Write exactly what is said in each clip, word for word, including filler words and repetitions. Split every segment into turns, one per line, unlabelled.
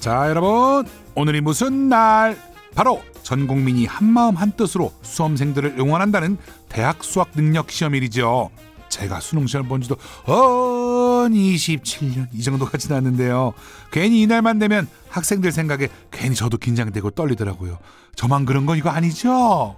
자, 여러분, 오늘이 무슨 날? 바로 전 국민이 한마음 한뜻으로 수험생들을 응원한다는 대학 수학 능력 시험일이죠. 제가 수능 시험 본 지도 어 이십칠 년 이 정도가 지났는데요. 괜히 이날만 되면 학생들 생각에 괜히 저도 긴장되고 떨리더라고요. 저만 그런 거 이거 아니죠?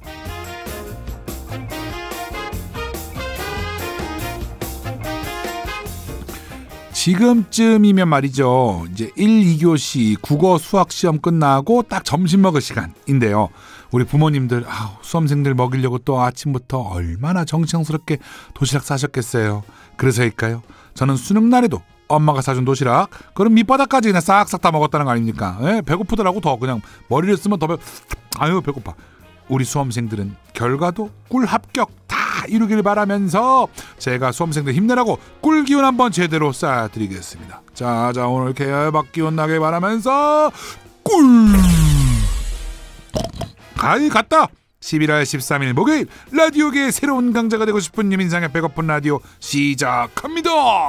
지금쯤이면 말이죠. 이제 일, 이 교시 국어 수학 시험 끝나고 딱 점심 먹을 시간인데요. 우리 부모님들 아우, 수험생들 먹이려고 또 아침부터 얼마나 정성스럽게 도시락 싸셨겠어요. 그래서일까요? 저는 수능 날에도 엄마가 사준 도시락 그럼 밑바닥까지 그냥 싹싹 다 먹었다는 거 아닙니까? 예, 배고프더라고. 더 그냥 머리를 쓰면 더 배... 아유 배고파. 우리 수험생들은 결과도 꿀 합격 다 이루길 바라면서 제가 수험생들 힘내라고 꿀 기운 한번 제대로 쏴드리겠습니다. 자, 자 오늘 개박 기운 나길 바라면서 꿀 가이 갔다. 십일월 십삼일 목요일 라디오계의 새로운 강자가 되고 싶은 유민상의 배고픈 라디오 시작합니다.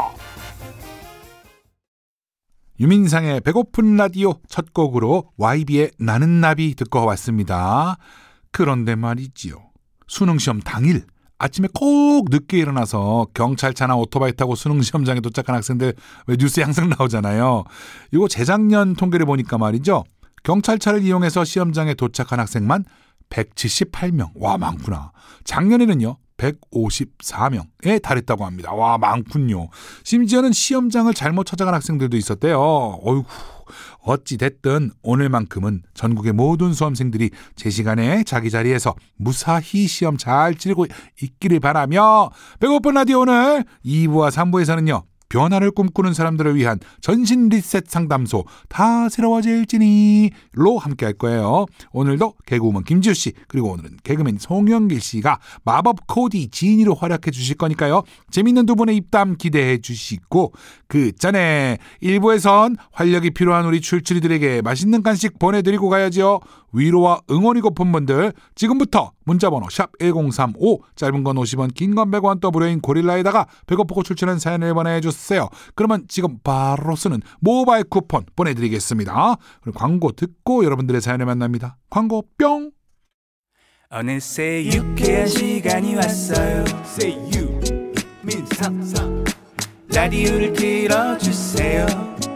유민상의 배고픈 라디오 첫 곡으로 와이비의 나는 나비 듣고 왔습니다. 그런데 말이지요. 수능시험 당일 아침에 꼭 늦게 일어나서 경찰차나 오토바이 타고 수능시험장에 도착한 학생들 왜 뉴스에 항상 나오잖아요. 이거 재작년 통계를 보니까 말이죠. 경찰차를 이용해서 시험장에 도착한 학생만 백칠십팔 명. 와, 많구나. 작년에는요. 백오십사 명에 달했다고 합니다. 와, 많군요. 심지어는 시험장을 잘못 찾아간 학생들도 있었대요. 어이구. 어찌 됐든 오늘만큼은 전국의 모든 수험생들이 제 시간에 자기 자리에서 무사히 시험 잘 치르고 있기를 바라며 배고픈 라디오 오늘 이 부와 삼 부에서는요. 변화를 꿈꾸는 사람들을 위한 전신 리셋 상담소 다 새로워질지니로 함께 할 거예요. 오늘도 개그우먼 김지우 씨 그리고 오늘은 개그맨 송영길 씨가 마법 코디 지니로 활약해 주실 거니까요. 재밌는 두 분의 입담 기대해 주시고 그 전에 일 부에선 활력이 필요한 우리 출출이들에게 맛있는 간식 보내드리고 가야죠. 위로와 응원이 고픈 분들 지금부터 문자번호 샵 일공삼오 짧은 건 오십 원 긴 건 백 원 또 무료인 고릴라에다가 배고프고 출출한 사연을 보내주세요. 그러면 지금 바로 쓰는 모바일 쿠폰 보내드리겠습니다. 그리고 광고 듣고 여러분들의 사연을 만납니다. 광고 뿅.
어느새 유쾌한 시간이 왔어요. Say you, 민상 라디오를 틀어주세요.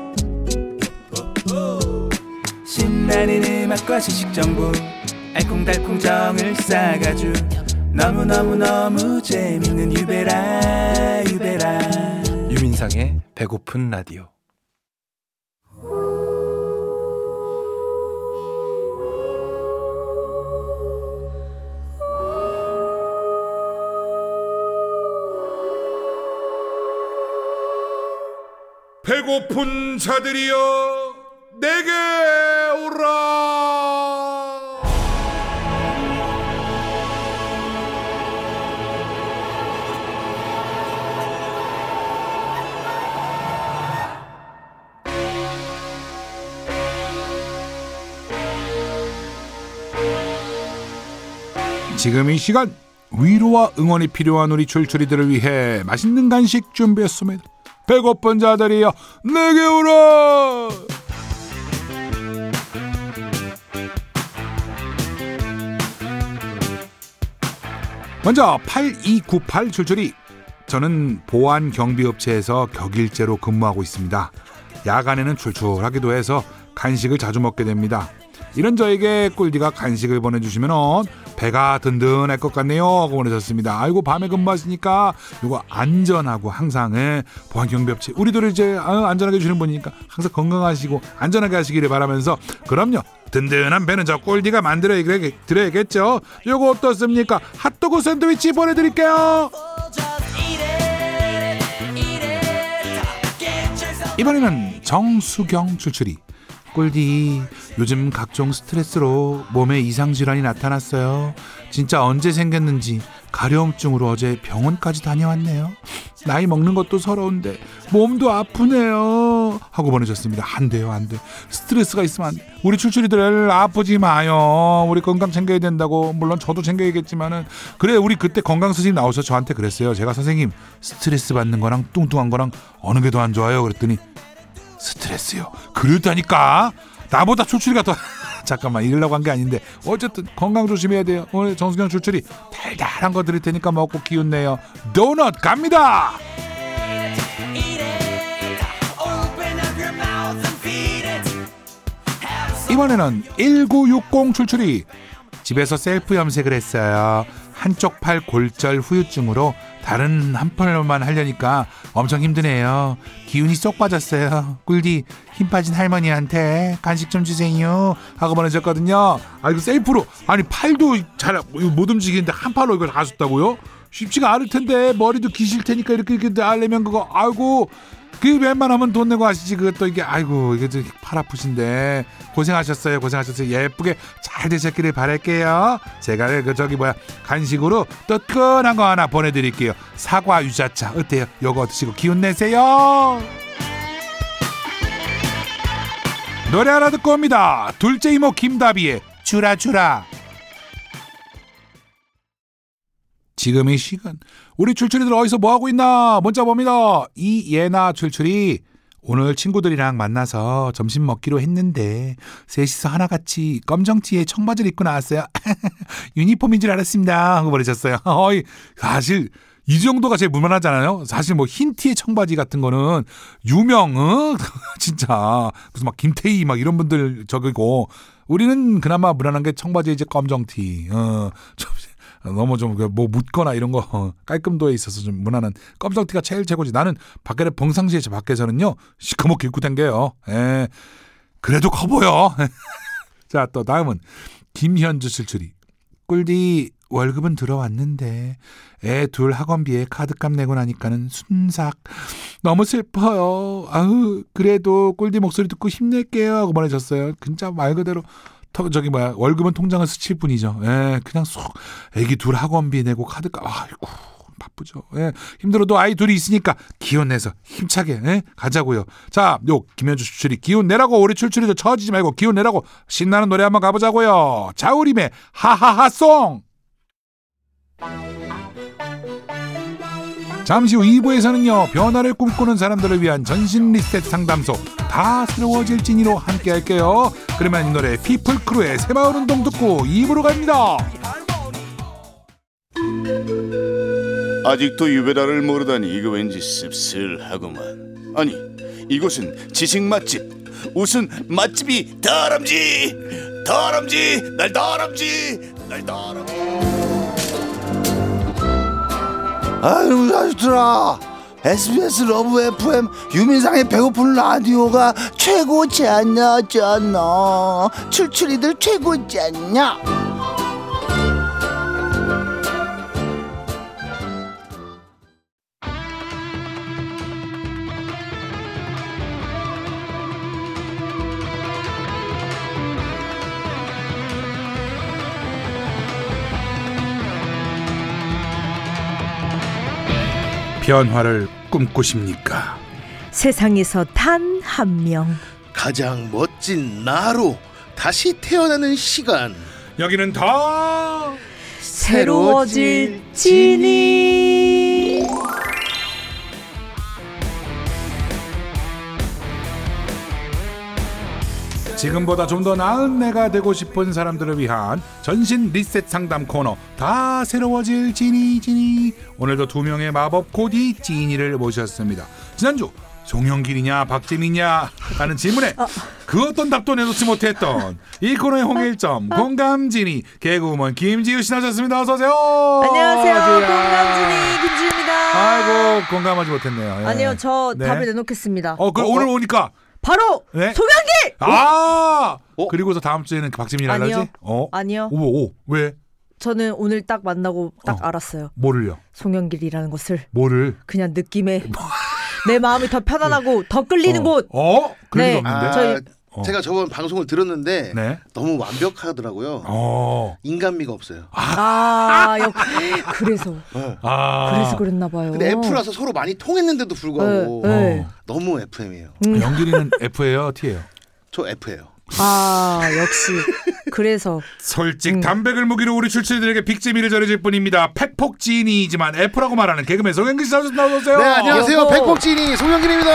신나는 음악과 지식 정보 알콩달콩 정을 싸가죠. 너무너무너무 재밌는 유배라 유배라
유민상의 배고픈 라디오.
배고픈 자들이여 내게 오라. 지금 이 시간 위로와 응원이 필요한 우리 출출이들을 위해 맛있는 간식 준비했습니다. 배고픈 자들이여 내게 오라. 먼저 팔이구팔 출출이. 저는 보안 경비업체에서 격일제로 근무하고 있습니다. 야간에는 출출하기도 해서 간식을 자주 먹게 됩니다. 이런 저에게 꿀디가 간식을 보내주시면 배가 든든할 것 같네요 하고 보내셨습니다. 아이고 밤에 근무하시니까 이거 안전하고 항상 보안 경비업체 우리들을 이제 안전하게 해주시는 분이니까 항상 건강하시고 안전하게 하시기를 바라면서 그럼요. 든든한 배는 저 꿀디가 만들어 드려야겠죠. 요거 어떻습니까? 핫도그 샌드위치 보내드릴게요. 이번에는 정수경 출출이. 꿀디 요즘 각종 스트레스로 몸에 이상질환이 나타났어요. 진짜 언제 생겼는지 가려움증으로 어제 병원까지 다녀왔네요. 나이 먹는 것도 서러운데 몸도 아프네요 하고 보내셨습니다. 안 돼요, 안 돼. 스트레스가 있으면 안 돼. 우리 출출이들 아프지 마요. 우리 건강 챙겨야 된다고. 물론 저도 챙겨야겠지만은 그래 우리 그때 건강 선생님 나오셔서 저한테 그랬어요. 제가 선생님 스트레스 받는 거랑 뚱뚱한 거랑 어느 게 더 안 좋아요? 그랬더니 스트레스요. 그렇다니까. 나보다 출출이가 더 잠깐만 이러려고 한 게 아닌데 어쨌든 건강 조심해야 돼요. 오늘 정수경 출출이 달달한 거 드릴 테니까 먹고 기운 내요. 도넛 갑니다. 이번에는 일구육공 출출이 집에서 셀프 염색을 했어요. 한쪽 팔 골절 후유증으로 다른 한 팔로만 하려니까 엄청 힘드네요. 기운이 쏙 빠졌어요. 꿀디 힘 빠진 할머니한테 간식 좀 주세요 하고 보내줬거든요. 아 이거 셀프로 아니 팔도 잘 못 움직이는데 한 팔로 이걸 하셨다고요? 쉽지가 않을 텐데 머리도 기실 테니까 이렇게 이렇게 하려면 그거 아이고 그 웬만하면 돈 내고 하시지 그것도 이게 아이고 이게 팔 아프신데 고생하셨어요. 고생하셨어요. 예쁘게 잘 되셨기를 바랄게요. 제가 그 저기 뭐야 간식으로 뜨끈한 거 하나 보내드릴게요. 사과 유자차 어때요? 요거 드시고 기운 내세요. 노래 하나 듣고 옵니다. 둘째 이모 김다비의 주라 주라. 지금 이 시간 우리 출출이들 어디서 뭐하고 있나 문자 봅니다. 이예나 출출이 오늘 친구들이랑 만나서 점심 먹기로 했는데 셋이서 하나같이 검정티에 청바지를 입고 나왔어요. 유니폼인 줄 알았습니다 하고 보내셨어요. 어이, 사실 이 정도가 제일 무난하잖아요. 사실 뭐 흰 티에 청바지 같은 거는 유명 어? 진짜 무슨 막 김태희 막 이런 분들 저기고 우리는 그나마 무난한 게 청바지에 이제 검정티 어, 좀 너무 좀 뭐 묻거나 이런 거 깔끔도에 있어서 좀 무난한 검정티가 제일 최고지. 나는 밖에 평상시에 밖에서는요 시커멓게 입고 댕겨요. 에, 그래도 커 보여. 자, 또 다음은 김현주 출출이 꿀디 월급은 들어왔는데 애 둘 학원비에 카드값 내고 나니까는 순삭 너무 슬퍼요. 아우 그래도 꿀디 목소리 듣고 힘낼게요 하고 보내셨어요. 진짜 말 그대로 저기 뭐야 월급은 통장을 스칠 뿐이죠. 예, 그냥 쏙 애기 둘 학원비 내고 카드값 아이고 바쁘죠. 예, 힘들어도 아이 둘이 있으니까 기운 내서 힘차게 예, 가자고요. 자, 요 김현주 출출이 기운 내라고 우리 출출이도 처지지 말고 기운 내라고 신나는 노래 한번 가보자고요. 자우림의 하하하송. 잠시 후 이 부에서는요 변화를 꿈꾸는 사람들을 위한 전신 리셋 상담소 다 새로워질 진이로 함께 할게요. 그러면 이 노래 피플크루의 새마을 운동 듣고 이 부로 갑니다.
아직도 유베라를 모르다니 이거 왠지 씁쓸하구만. 아니 이곳은 지식 맛집 웃은 맛집이 다람쥐 다람쥐 날 다람쥐 날 다람쥐.
아유 아주들아 에스비에스 러브 에프엠 유민상의 배고픈 라디오가 최고지 않냐 잖아. 출출이들 최고지 않냐.
변화를 꿈꾸십니까?
세상에서 단 한 명
가장 멋진 나로 다시 태어나는 시간.
여기는 더
새로워질 진이.
지금보다 좀 더 나은 내가 되고 싶은 사람들을 위한 전신 리셋 상담 코너 다 새로워질 지니 지니. 오늘도 두 명의 마법 코디 지니를 모셨습니다. 지난주 송영길이냐 박재민이냐 라는 질문에 어. 그 어떤 답도 내놓지 못했던 이 코너의 홍일점 공감지니 개그우먼 김지우 씨 나오셨습니다. 어서 오세요.
안녕하세요. 공감지니 김지우입니다.
아이고 공감하지 못했네요. 예.
아니요 저
네.
답을 내놓겠습니다.
어, 그 어, 오늘 오니까
바로
네?
송영길.
아
어?
그리고서 다음 주에는 박재민이
아니요.
알라지? 어?
아니요.
오, 오, 왜?
저는 오늘 딱 만나고 딱
어.
알았어요.
뭐를요?
송영길이라는 것을.
뭐를?
그냥 느낌에 내 마음이 더 편안하고 더 끌리는
어.
곳.
어? 그럴
네.
리 없는데.
아,
저희-
어.
제가 저번 방송을 들었는데
네.
너무 완벽하더라고요.
어.
인간미가 없어요.
아, 역 그래서
아.
그래서 그랬나 봐요.
근데 F라서 서로 많이 통했는데도 불구하고
네, 네.
어.
너무 에프엠이에요.
음.
영길이는 F예요, T예요?
저 F예요.
아 역시 그래서
솔직
음.
담백을 무기로 우리 출출이들에게 빅재미를 전해줄 뿐입니다. 팩폭진이지만 F라고 말하는 개그맨 송영길 씨 나오셨어요.
네, 안녕하세요.
여보.
백폭진이 송영길입니다.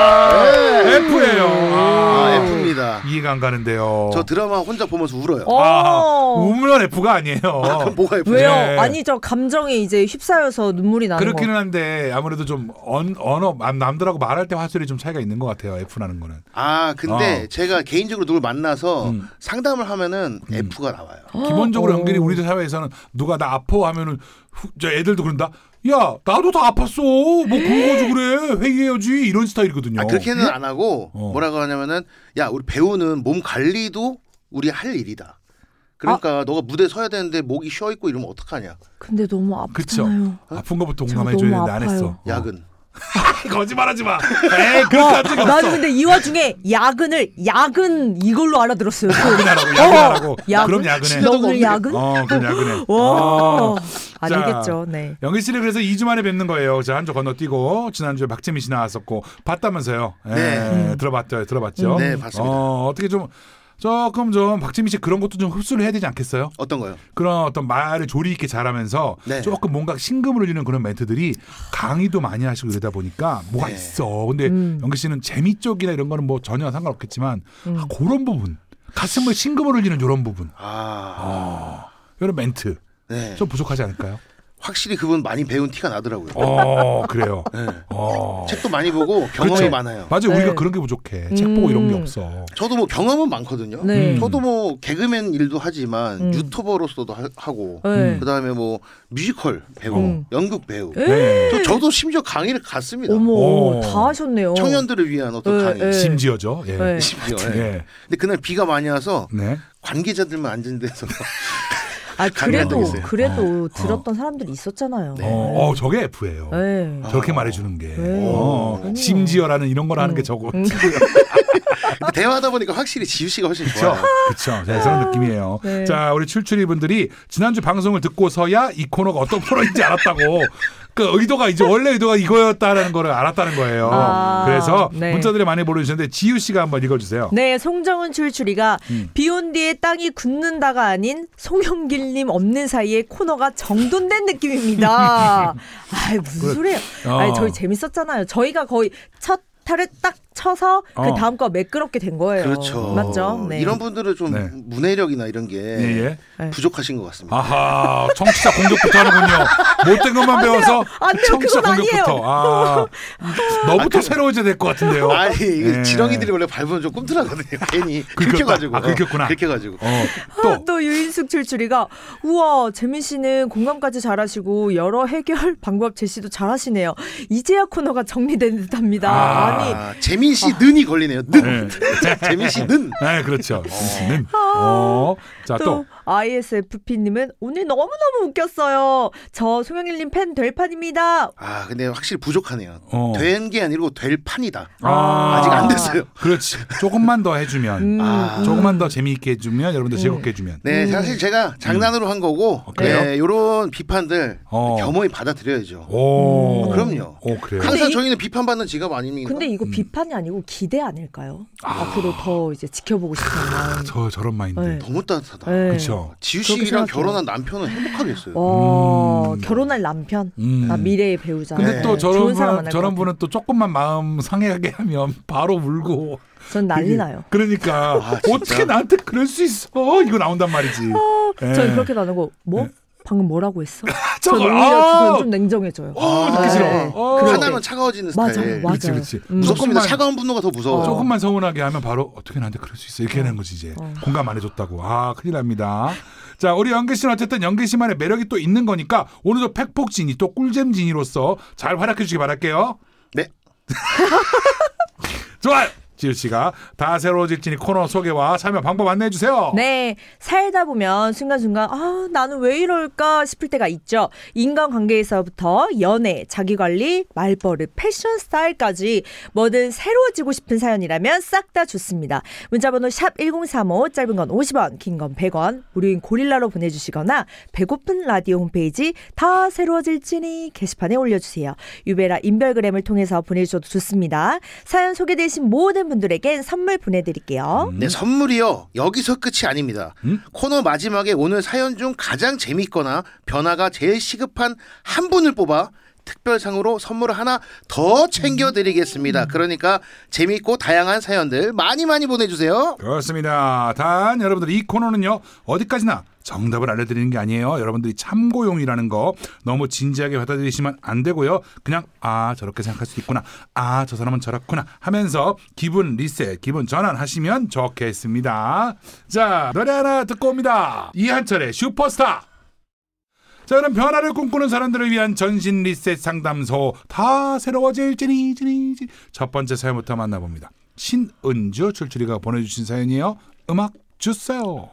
아,
네.
F예요.
아,
아,
F입니다.
이해가 안 가는데요.
저 드라마 혼자 보면서 울어요.
어.
아, 우면 F가 아니에요.
아, 그럼 뭐가 F죠?
왜요?
네.
아니 저 감정이 이제 휩싸여서 눈물이 나는
그렇기는
거.
한데 아무래도 좀 언, 언어 남- 남들하고 말할 때 화술이 좀 차이가 있는 것 같아요. F라는 거는.
아, 근데
어.
제가 개인적으로 누굴 만나서
음.
상담을 하면은 F가 나와요.
기본적으로
어.
연결이 우리 사회에서는 누가 나 아파 하면은 후, 저 애들도 그런다. 야 나도 다 아팠어. 뭐 그거 그래 회의해야지 이런 스타일이거든요.
아, 그렇게는 안 하고
어.
뭐라고 하냐면은 야, 우리 배우는 몸 관리도 우리 할 일이다. 그러니까 너가 무대에 서야 되는데 목이 쉬어 있고 이러면 어떡하냐.
근데 너무
그쵸.
아프잖아요.
아픈 거부터
저
공감해줘야
너무
되는데 안
아파요.
했어.
야근.
거짓말하지 마. 에이 그렇게 한 적이 없어.
나는 근데 이 와중에 야근을 야근 이걸로 알아들었어요. 또.
야근하라고 야근하라고.
어, 야근?
그럼 야근해.
너 오늘 야근?
어 그럼 야근해.
와
어.
아니겠죠. 네.
영희 씨를 그래서 이 주 만에 뵙는 거예요. 저 한 주 건너뛰고 지난주에 박재민 씨 나왔었고 봤다면서요. 예,
네.
들어봤죠. 들어봤죠.
네, 봤습니다.
어, 어떻게 좀 조금 좀 박재민 씨 그런 것도 좀 흡수를 해야 되지 않겠어요?
어떤 거요?
그런 어떤 말을 조리 있게 잘하면서
네.
조금 뭔가 심금을 울리는 그런 멘트들이 강의도 많이 하시고 이러다 보니까 뭐가
네.
있어. 근데
음.
영기 씨는 재미 쪽이나 이런 거는 뭐 전혀 상관없겠지만 아, 그런 부분 가슴을 심금을 울리는 이런 부분
아,
어, 이런 멘트
네.
좀 부족하지 않을까요?
확실히 그분 많이 배운 티가 나더라고요.
어 그래요.
네.
어.
책도 많이 보고 경험이
그렇죠.
많아요.
맞아요.
네.
우리가 그런 게 부족해. 책 보고 이런 게
음.
없어.
저도 뭐 경험은 많거든요.
네.
음.
저도 뭐 개그맨 일도 하지만
음.
유튜버로서도 하, 하고
네.
그다음에 뭐 뮤지컬 배우,
음.
연극 배우.
네.
저, 저도 심지어 강의를 갔습니다.
어머
오.
다 하셨네요.
청년들을 위한 어떤
네,
강의.
네.
심지어죠. 예.
네.
심지어.
예.
예. 근데 그날 비가 많이 와서
네.
관계자들만 앉은 데서
아
강의
그래도
되겠어요.
그래도
어.
들었던 사람들이 있었잖아요.
어, 어, 저게 F예요.
네.
저렇게 말해주는 게.
네.
어,
그럼요.
심지어라는 이런 걸 하는 게
음.
저거.
음.
근데 대화하다 보니까 확실히 지우 씨가 훨씬
그렇죠.
좋아요.
그렇죠. 자, 그런 느낌이에요.
네.
자, 우리 출출이 분들이 지난주 방송을 듣고서야 이 코너가 어떤 코너인지 알았다고. 그 의도가 이제 원래 의도가 이거였다라는 거를 알았다는 거예요.
아,
그래서
네.
문자들이 많이 보내주셨는데 지우 씨가 한번 읽어주세요.
네, 송정은 출출이가
음.
비온 뒤에 땅이 굳는다가 아닌 송영길님 없는 사이에 코너가 정돈된 느낌입니다. 아이 무슨 소리예요?
어.
아니 저희 재밌었잖아요. 저희가 거의 첫 타를 딱 쳐서 그
어.
다음 거 매끄럽게 된 거예요.
그렇죠.
맞죠? 네.
이런 분들은 좀
네.
문해력이나 이런 게
예, 예.
네.
부족하신 것 같습니다.
아하, 청취자 공격부터 하는군요. 못된 것만 배워서
안 돼요.
청취자
그건
공격부터. 아, 너부터
아, 그-
새로워져야 될 것 같은데요.
아니 이거
예.
지렁이들이 원래 밟으면 좀 꿈틀하거든요. 괜히
긁혔다.
긁혀가지고.
아, 긁혔구나.
긁혀가지고.
어,
또,
또
또 유인숙 출출이가 우와 재민 씨는 공감까지 잘하시고 여러 해결 방법 제시도 잘하시네요. 이제야 코너가 정리된 듯합니다.
아.
아니
아, 재민 씨 는이 걸리네요. 는.
네.
재민 씨 는.
네, 그렇죠. 는. 어. 자,
또,
또.
아이에스에프피님은 오늘 너무너무 웃겼어요. 저 송영일님 팬 될 판입니다.
아 근데 확실히 부족하네요.
어.
된 게 아니고 될 판이다.
아.
아직 안 됐어요.
그렇지. 조금만 더 해주면,
음,
아.
음.
조금만 더 재미있게 해주면, 여러분들 즐겁게 해주면.
네,
음.
사실 제가 장난으로 한 거고,
어, 그래요?
네, 이런 비판들
어.
겸허히 받아들여야죠.
오.
어, 그럼요.
오, 그래요.
항상
이-
저희는 비판받는 직업 아닙니까?
근데 이거
음.
비판이 아니고 기대 아닐까요? 앞으로 더 이제 지켜보고 싶은 마음.
저, 저런 마인드.
네.
너무 따뜻하다.
네.
그렇죠.
지우
그렇게
씨랑
생각해요.
결혼한 남편은 행복하겠어요.
와,
음.
결혼할 남편,
음.
아, 미래의 배우자.
근데
네.
또 저런,
좋은 사람
분,
만날
저런
것
분은 또 조금만 마음 상하게 하면 바로 울고.
전 난리 나요.
그러니까
아, 진짜?
어떻게 나한테 그럴 수 있어? 이거 나온단 말이지. 예.
저는 그렇게 나누고 뭐?
네.
방금 뭐라고 했어?
저거,
저는 오히려
아!
저는 좀 냉정해져요.
어, 듣기
네.
싫어.
네.
어.
그럴 때.
하나면 차가워지는
맞아요,
스타일.
맞아요.
그렇지, 그렇지.
음.
무섭습니다.
조금만-
차가운 분노가 더 무서워요.
조금만 서운하게 하면 바로 어떻게 나한테 그럴 수 있어 이렇게 하는 거지 이제
어.
공감 안 해줬다고 아 큰일 납니다. 자 우리 연기 씨는 어쨌든 연기 씨만의 매력이 또 있는 거니까 오늘도 팩폭진이 또 꿀잼진이로서 잘 활약해 주시기 바랄게요.
네.
좋아요. 지우 씨가 다 새로워질 진이 코너 소개와 참여 방법 안내해 주세요.
네, 살다 보면 순간순간 아 나는 왜 이럴까 싶을 때가 있죠. 인간관계에서부터 연애, 자기관리, 말버릇, 패션 스타일까지 뭐든 새로워지고 싶은 사연이라면 싹 다 좋습니다. 문자번호 샵 일공삼오, 짧은 건 오십 원, 긴 건 백 원, 무료인 고릴라로 보내주시거나 배고픈 라디오 홈페이지 다 새로워질지니 게시판에 올려주세요. 유베라 인별그램을 통해서 보내주셔도 좋습니다. 사연 소개되신 모든 소개되시는 분들에겐 선물 보내드릴게요.
네, 선물이요. 여기서 끝이 아닙니다.
음?
코너 마지막에 오늘 사연 중 가장 재밌거나 변화가 제일 시급한 한 분을 뽑아 특별상으로 선물을 하나 더 챙겨드리겠습니다. 그러니까 재밌고 다양한 사연들 많이 많이 보내주세요.
그렇습니다. 단 여러분들 이 코너는요 어디까지나 정답을 알려드리는 게 아니에요. 여러분들이 참고용이라는 거 너무 진지하게 받아들이시면 안 되고요. 그냥 아 저렇게 생각할 수 있구나. 아 저 사람은 저렇구나 하면서 기분 리셋, 기분 전환하시면 좋겠습니다. 자 노래 하나 듣고 옵니다. 이한철의 슈퍼스타. 자 그럼 변화를 꿈꾸는 사람들을 위한 전신 리셋 상담소 다 새로워질 지니 지니 지니 첫 번째 사연부터 만나봅니다. 신은주 출출이가 보내주신 사연이에요. 음악 주세요.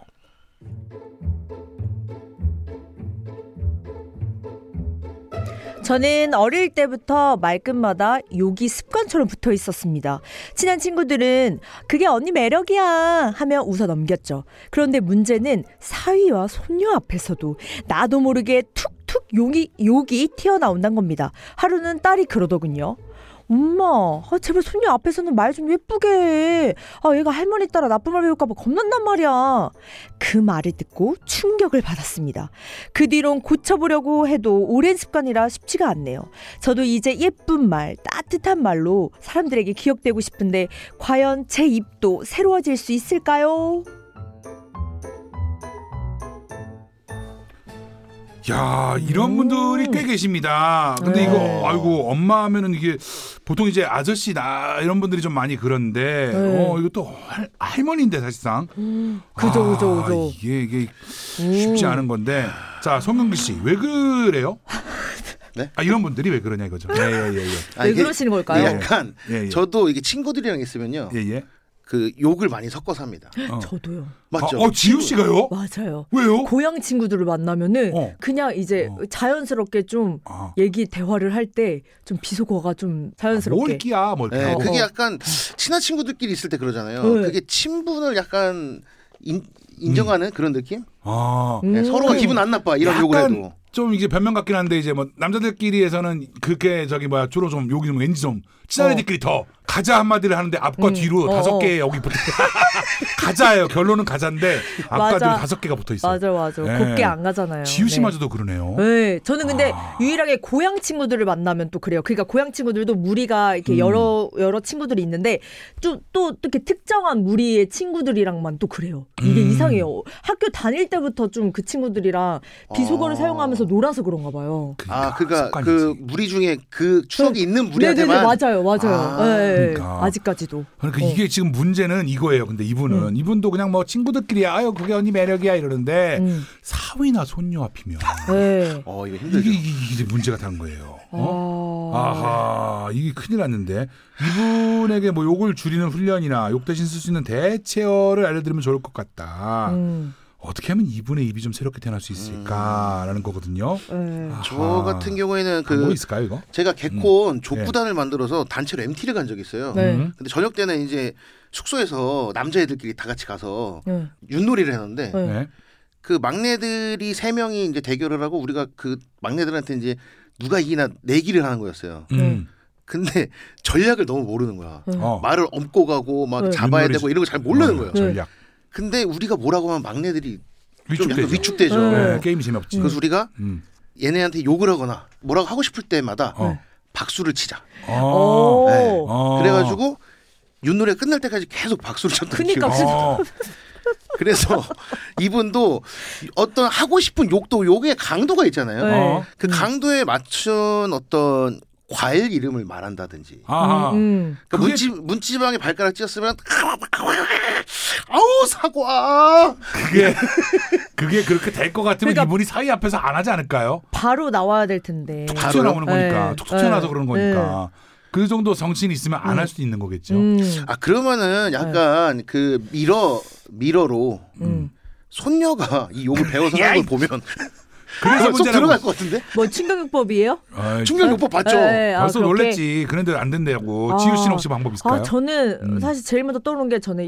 저는 어릴 때부터 말끝마다 욕이 습관처럼 붙어 있었습니다. 친한 친구들은 그게 언니 매력이야 하며 웃어 넘겼죠. 그런데 문제는 사위와 손녀 앞에서도 나도 모르게 툭툭 욕이, 욕이 튀어나온다는 겁니다. 하루는 딸이 그러더군요. 엄마, 아, 제발 손녀 앞에서는 말 좀 예쁘게 해. 아, 얘가 할머니 따라 나쁜 말 배울까봐 겁난단 말이야. 그 말을 듣고 충격을 받았습니다. 그 뒤론 고쳐보려고 해도 오랜 습관이라 쉽지가 않네요. 저도 이제 예쁜 말, 따뜻한 말로 사람들에게 기억되고 싶은데 과연 제 입도 새로워질 수 있을까요?
야 이런 분들이 꽤 계십니다. 근데
네.
이거 아이고 엄마 하면은 이게 보통 이제 아저씨 나 이런 분들이 좀 많이 그런데
네.
어 이것도 할, 할머니인데 사실상
음, 그죠, 그죠,
아,
그죠.
이게 이게 쉽지 않은 건데 자 송영기 씨 왜 그래요?
네?
아 이런 분들이 왜 그러냐 이거죠. 예예예 예, 예.
아,
왜
이게
그러시는 걸까요?
약간
예, 예.
저도 이게 친구들이랑 있으면요.
예, 예.
그 욕을 많이 섞어서 합니다.
어.
저도요.
맞죠?
아, 어 지우 씨가요?
맞아요.
왜요?
고향 친구들을 만나면은
어.
그냥 이제
어.
자연스럽게 좀
아.
얘기 대화를 할 때 좀 비속어가 좀 자연스럽게.
뭘 끼야 뭘
네,
끼야.
그게
어.
약간 친한 친구들끼리 있을 때 그러잖아요.
네.
그게 친분을 약간 인, 인정하는 그런 느낌?
아.
음.
네, 서로가 기분 안 나빠 이런 욕을
약간
해도.
좀 이제 변명 같긴 한데 이제 뭐 남자들끼리에서는 그렇게 저기 뭐야 주로 좀 욕이 좀 왠지 좀 친한
어.
애들끼리 더 가자 한마디를 하는데 앞과
음.
뒤로
어,
다섯
어.
개 여기 붙어 가자예요. 결론은 가자인데 앞과
맞아.
뒤로 다섯 개가 붙어 있어요.
맞아 맞아.
네.
곱게 안 가잖아요.
지우
네.
씨마저도 그러네요.
네, 저는 근데
아.
유일하게 고향 친구들을 만나면 또 그래요. 그러니까 고향 친구들도 무리가 이렇게
음.
여러 여러 친구들이 있는데 좀 또 이렇게 특정한 무리의 친구들이랑만 또 그래요. 이게
음.
이상해요. 학교 다닐 때부터 좀 그 친구들이랑 비속어를
아.
사용하면서 놀아서 그런가 봐요.
아, 그러니까
습관이지.
그 무리 중에 그 추억이 있는
네네네
무리한테만
맞아요, 맞아요.
아,
네, 네.
그러니까.
아직까지도.
그러니까
어.
이게 지금 문제는 이거예요. 근데 이분은
음.
이분도 그냥 뭐 친구들끼리 아유 그게 언니 매력이야 이러는데
음.
사위나 손녀 앞이면
네.
어 이거
이게,
힘들죠.
이게 이제 문제가 되는 거예요. 어?
아.
아하 이게 큰일 났는데 이분에게 뭐 욕을 줄이는 훈련이나 욕 대신 쓸 수 있는 대체어를 알려드리면 좋을 것 같다.
음.
어떻게 하면 이분의 입이 좀 새롭게 태어날 수 있을까라는 거거든요.
네.
저
아하.
같은 경우에는
방법이
그
있을까요 이거?
제가 개콘
음.
족구단을 만들어서 단체로 엠티를 간 적이 있어요.
네.
음.
근데 저녁 때는 이제 숙소에서 남자애들끼리 다 같이 가서
네.
윷놀이를 했는데
네.
네.
그 막내들이 세 명이 이제 대결을 하고 우리가 그 막내들한테 이제 누가 이기나 내기를 하는 거였어요.
음.
근데 전략을 너무 모르는 거야.
네.
어.
말을 엎고 가고 막
네.
잡아야
윷놀이
되고 이런 거 잘 모르는
어,
거예요.
전략.
근데 우리가 뭐라고 하면 막내들이 좀 약간
위축되죠.
위축되죠.
네.
네, 게임이 재미없지.
그래서 우리가
음.
얘네한테 욕을 하거나 뭐라고 하고 싶을 때마다
어.
박수를 치자.
어.
오.
네.
어.
그래가지고 윷놀이가 끝날 때까지 계속 박수를 쳤던
그니까,
기억이 있어요.
어.
그래서 이분도 어떤 하고 싶은 욕도 욕의 강도가 있잖아요.
네.
어.
그 강도에 맞춘 어떤 과일 이름을 말한다든지.
아하.
음, 음.
그러니까
그게-
문지, 문지방에 발가락 찧었으면 아우 사과.
그게 그게 그렇게 될 것 같으면
그러니까-
이분이 사위 앞에서 안 하지 않을까요?
바로 나와야 될 텐데.
툭툭
바로요?
튀어나오는 거니까.
네.
툭툭 튀어나와서
네.
그러는 거니까. 그 정도 정신이 있으면 안
음.
할 수도 있는 거겠죠.
음.
아 그러면은 약간 그 미러 미러로
음.
손녀가 이 욕을 배워서 하는 걸 보면
그래서
속
문제라고.
들어갈 것 같은데?
뭐 충격요법이에요?
아이,
충격요법 봤죠?
네, 아,
벌써
그렇게?
놀랬지. 그런데 안 된다고.
아.
지우 씨는 혹시 방법 있을까요?
아, 저는
음.
사실 제일 먼저 떠오르는 게 저는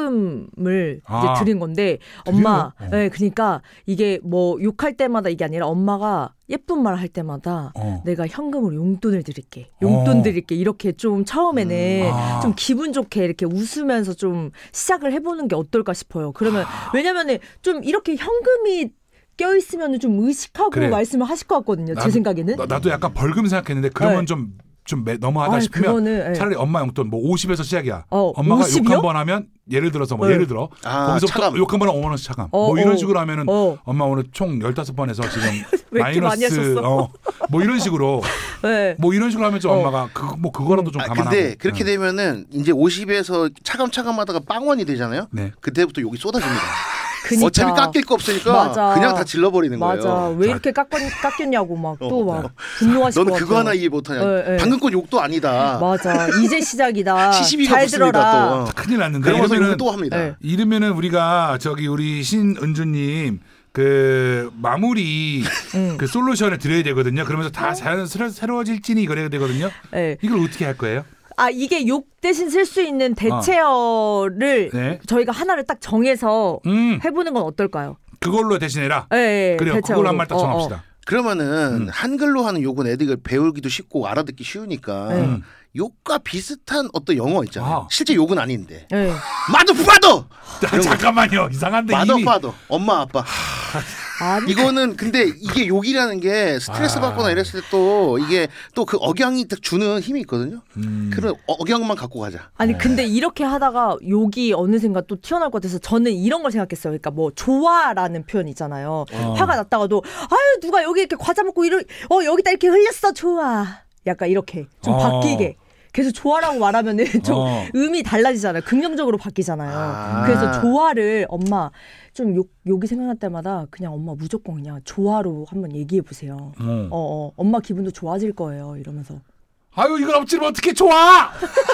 현금을
아.
이제 드린 건데 엄마,
드려요? 어.
네, 그러니까 이게 뭐 욕할 때마다 이게 아니라 엄마가 예쁜 말 할 때마다
어.
내가 현금으로 용돈을 드릴게, 용돈
어.
드릴게 이렇게 좀 처음에는
음. 아.
좀 기분 좋게 이렇게 웃으면서 좀 시작을 해보는 게 어떨까 싶어요. 그러면 왜냐면은 좀 이렇게 현금이 껴 있으면 좀 의식하고
그래.
말씀을 하실 것 같거든요. 제
나도-
생각에는.
나, 나도 약간 벌금 생각했는데 그러면
네.
좀, 좀 매- 너무하다
아이,
싶으면
그거는, 예.
차라리 엄마 용돈 뭐 오십에서 시작이야.
어,
엄마가
오십이요?
욕 한 번 하면 예를 들어서 뭐
네.
예를 들어
아,
거기서부터
차감.
욕 한 번은 오만 원씩 차감.
어,
뭐 이런
어.
식으로 하면은
어.
엄마 오늘 총 열다섯 번 해서 지금
왜 이렇게 많이
마이너스
하셨어?
어, 뭐 이런 식으로
네.
뭐 이런 식으로 하면 좀
어.
엄마가 그, 뭐 그거라도 좀
아,
감안하고.
근데 그렇게
네.
되면은 이제 오십에서 차감차감하다가 빵원이 되잖아요.
네.
그때부터 욕이 쏟아집니다.
그니까.
어차피 깎일 거 없으니까
맞아.
그냥 다 질러버리는
맞아.
거예요.
왜 이렇게 깎았, 깎였냐고 막 또
어,
막
어.
분노하실 것
너는
같아요.
그거 하나 이해 못하냐.
네, 네.
방금 건 욕도 아니다.
맞아. 이제 시작이다.
시시비가
잘
붙습니다
들어라.
또. 어.
큰일 났는데
그러면서 욕을
이러면은
또 합니다.
네.
이러면은 우리가 저기 우리 신은주님 그 마무리
음.
그 솔루션을 드려야 되거든요. 그러면서 다 자연스레 새로워질지니 이거래야 되거든요.
네.
이걸 어떻게 할 거예요?
아 이게 욕 대신 쓸 수 있는 대체어를
네.
저희가 하나를 딱 정해서
음,
해보는 건 어떨까요?
그걸로 대신해라.
네, 네,
그래요.
대체어로.
그걸로 한 말 딱
어, 어.
정합시다.
그러면은
음.
한글로 하는 욕은 애들 배우기도 쉽고 알아듣기 쉬우니까
네.
음.
욕과 비슷한 어떤 영어 있잖아요.
아.
실제 욕은 아닌데.
네.
마더 파더.
자, 잠깐만요. 이상한데
마더
이미
파더. 엄마 아빠.
아니,
이거는 근데 이게 욕이라는 게 스트레스
아.
받거나 이랬을 때 또 이게 또 그 억양이 딱 주는 힘이 있거든요.
음.
그런 억양만 갖고 가자.
아니 근데 이렇게 하다가 욕이 어느샌가 또 튀어나올 것 같아서 저는 이런 걸 생각했어요. 그러니까 뭐 좋아라는 표현 있잖아요.
어.
화가 났다가도 아유 누가 여기 이렇게 과자 먹고 이러 어 여기다 이렇게 흘렸어 좋아. 약간 이렇게 좀
어.
바뀌게. 계속 좋아라고 말하면은 좀
어.
음이 달라지잖아요. 긍정적으로 바뀌잖아요.
아.
그래서 좋아를 엄마 좀 욕, 욕이 생각날 때마다 그냥 엄마 무조건 그냥 좋아로 한번 얘기해 보세요.
어.
어, 어, 엄마 기분도 좋아질 거예요. 이러면서.
아유 이걸 엎치면 어떻게 좋아?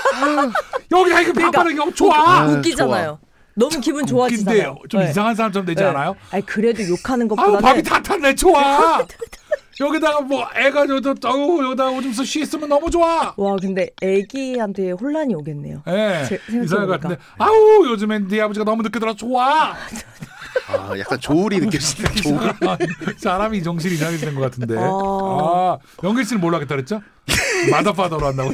여기다 이거 밥하는 게 좋아.
아,
웃기잖아요. 너무 기분 좋아지잖아요.
웃긴데 좀
네.
이상한 사람처럼 되지
네.
않아요?
아니 그래도 욕하는
아유
것보다는
밥이 다 탔네 좋아. 여기다가 뭐 애가 저저 어우 여기다가 오줌서 쉬었으면 너무 좋아.
와 근데 애기한테 혼란이 오겠네요.
예,
제- 생각해보니까.
이상할 것 같은데 아우 요즘엔 네 아버지가 너무 늦게 들어 좋아.
아, 약간 조울이 느껴지네. 조울.
아, 사람이 정신이 이상하게 된 것 같은데.
아.
아, 영길 씨는 뭘로 하겠다 그랬죠? 마더파더로 한다고.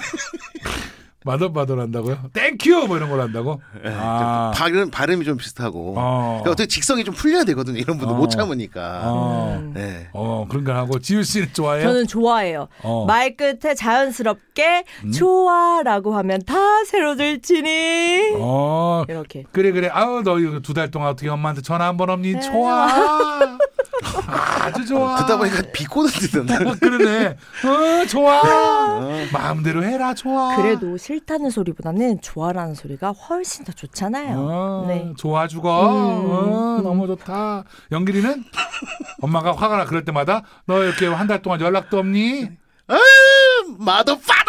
마더파더로 한다고요? 땡큐 뭐 이런 걸로 한다고? 아,
발음 발음이 좀 비슷하고.
어.
그러니까 어떻게 직성이 좀 풀려야 되거든요. 이런 분들
어.
못 참으니까.
어,
음.
네.
어 그런 걸 하고 지우 씨는 좋아해요?
저는 좋아해요.
어.
말 끝에 자연스럽게
음?
좋아라고 하면 다 새로들 지니
어,
이렇게.
그래 그래. 아우 너 두 달 동안 어떻게 엄마한테 전화 한 번 없니?
네.
좋아. 아주 좋아.
듣다 보니까 비꼬는 듯한데.
그러네. 어, 좋아. 마음대로 해라. 좋아.
그래도 싫다는 소리보다는 좋아라는 소리가 훨씬 더 좋잖아요.
어,
네.
좋아 죽어.
음,
어,
음.
너무 좋다. 영길이는 엄마가 화가 나 그럴 때마다 너 이렇게 한 달 동안 연락도 없니?
마더 파더.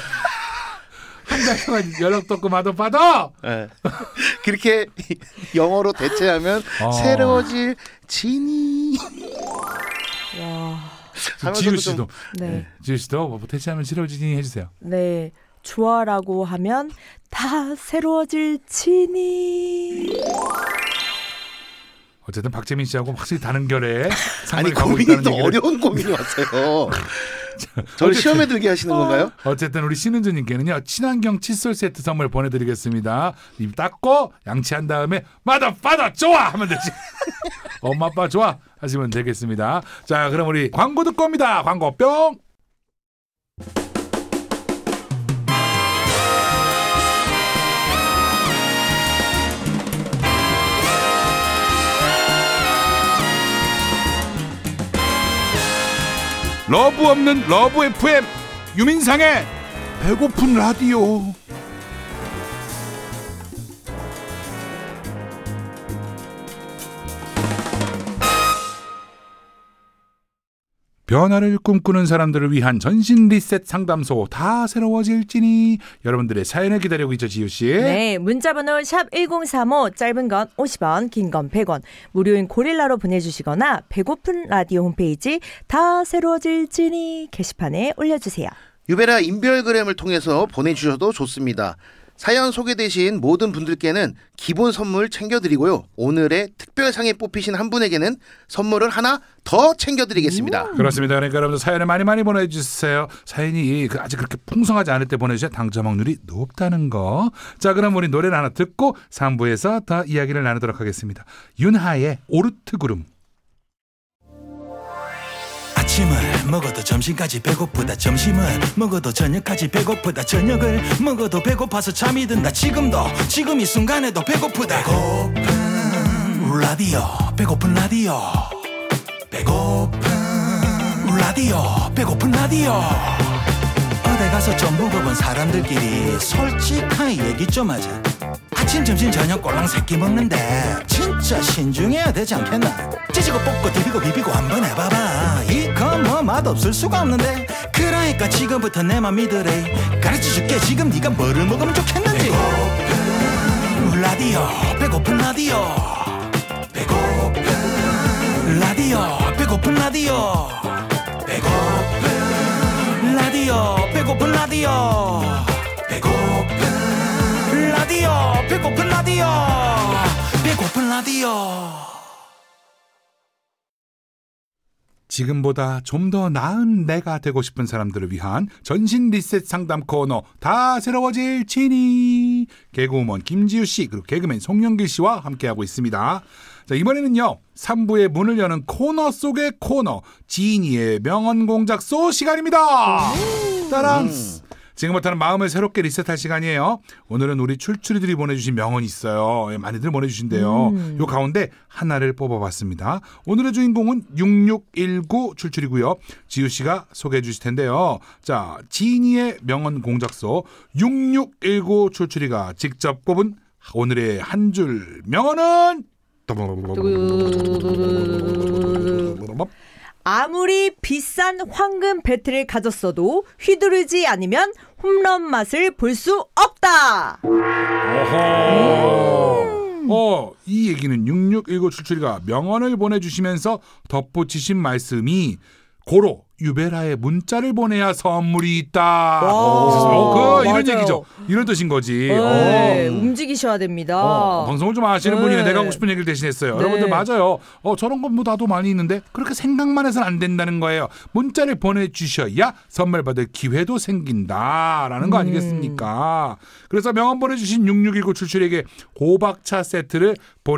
한 달 동안 연락도 없고 마도 받아.
네. 그렇게 영어로 대체하면
어.
새로워질 진이.
와,
지우
하면서도
씨도
좀-
네,
지우 씨도 뭐 대체하면 싫어지니 해주세요.
네. 좋아라고 하면 다 새로워질 지니.
어쨌든 박재민 씨하고 확실히 다른 결에
아니
상관이 가고
고민이
있다는
또
얘기를.
어려운 고민이 왔어요. 저를
어쨌든-
시험에 들게 하시는 건가요?
어쨌든 우리 신은주님께는요 친환경 칫솔 세트 선물 보내드리겠습니다. 입 닦고 양치한 다음에 마다 받아 좋아 하면 되지. 엄마 아빠 좋아 하시면 되겠습니다. 자 그럼 우리 광고 듣고 옵니다. 광고 뿅. 러브 없는 러브 에프엠 유민상의 배고픈 라디오. 변화를 꿈꾸는 사람들을 위한 전신 리셋 상담소 다 새로워질지니 여러분들의 사연을 기다리고 있죠, 지우씨.
네, 문자번호 샵 일공삼오, 짧은 건 오십 원, 긴 건 백 원, 무료인 고릴라로 보내주시거나 배고픈 라디오 홈페이지 다 새로워질지니 게시판에 올려주세요.
유베라 인별그램을 통해서 보내주셔도 좋습니다. 사연 소개되신 모든 분들께는 기본 선물 챙겨드리고요. 오늘의 특별상에 뽑히신 한 분에게는 선물을 하나 더 챙겨드리겠습니다.
그렇습니다. 그러니까 여러분들 사연을 많이 많이 보내주세요. 사연이 아직 그렇게 풍성하지 않을 때 보내주셔야 당첨 확률이 높다는 거. 자, 그럼 우리 노래를 하나 듣고 삼 부에서 더 이야기를 나누도록 하겠습니다. 윤하의 오르트구름.
아침을 먹어도 점심까지 배고프다. 점심을 먹어도 저녁까지 배고프다. 저녁을 먹어도 배고파서 잠이 든다. 지금도 지금 이 순간에도 배고프다. 배고픈 라디오, 배고픈 라디오, 배고픈 라디오, 배고픈 라디오. 어디 가서 좀 먹어본 사람들끼리 솔직한 얘기 좀 하자. 아침 점심 저녁 꼴랑 새끼 먹는데 진짜 신중해야 되지 않겠나. 찌지고 뽑고 디비고 비비고 한번 해봐봐. 이거 뭐 맛없을 수가 없는데. 그러니까 지금부터 내 맘 믿으래. 가르쳐줄게 지금 네가 뭐를 먹으면 좋겠는지. 배고픈 라디오, 배고픈 라디오, 배고픈 라디오, 배고픈 라디오, 배고픈 라디오, 배고픈 라디오, 배고픈 라디오, 배고픈 라디오, 배고픈 라디오.
지금보다 좀 더 나은 내가 되고 싶은 사람들을 위한 전신 리셋 상담 코너 다 새로워질 지니 개그우먼 김지우 씨 그리고 개그맨 송영길 씨와 함께하고 있습니다. 자, 이번에는요 삼 부의 문을 여는 코너 속의 코너 지니의 명언 공작소 시간입니다. 따란. 지금부터는 마음을 새롭게 리셋할 시간이에요. 오늘은 우리 출출이들이 보내주신 명언이 있어요. 많이들 보내주신대요.
음.
요 가운데 하나를 뽑아봤습니다. 오늘의 주인공은 육육일구 출출이고요. 지우씨가 소개해 주실 텐데요. 자, 지니의 명언 공작소 육육일구 출출이가 직접 뽑은 오늘의 한 줄 명언은
아무리 비싼 황금 배트를 가졌어도 휘두르지 않으면 홈런 맛을 볼 수 없다.
음. 어, 이 얘기는 육육일구 출출이가 명언을 보내주시면서 덧붙이신 말씀이 고로 유베라에 문자를 보내야 선물이 있다. 어, 그 이런
맞아요.
얘기죠. 이런 뜻인 거지.
네,
어.
움직이셔야 됩니다.
어, 방송을 좀 아시는
네.
분이네. 내가 하고 싶은 얘기를 대신했어요.
네.
여러분들 맞아요. 어, 저런 건 뭐 나도 많이 있는데 그렇게 생각만 해서는 안 된다는 거예요. 문자를 보내주셔야 선물 받을 기회도 생긴다라는 거
음.
아니겠습니까? 그래서 명언 보내주신 육육일구 출출에게 호박차 세트를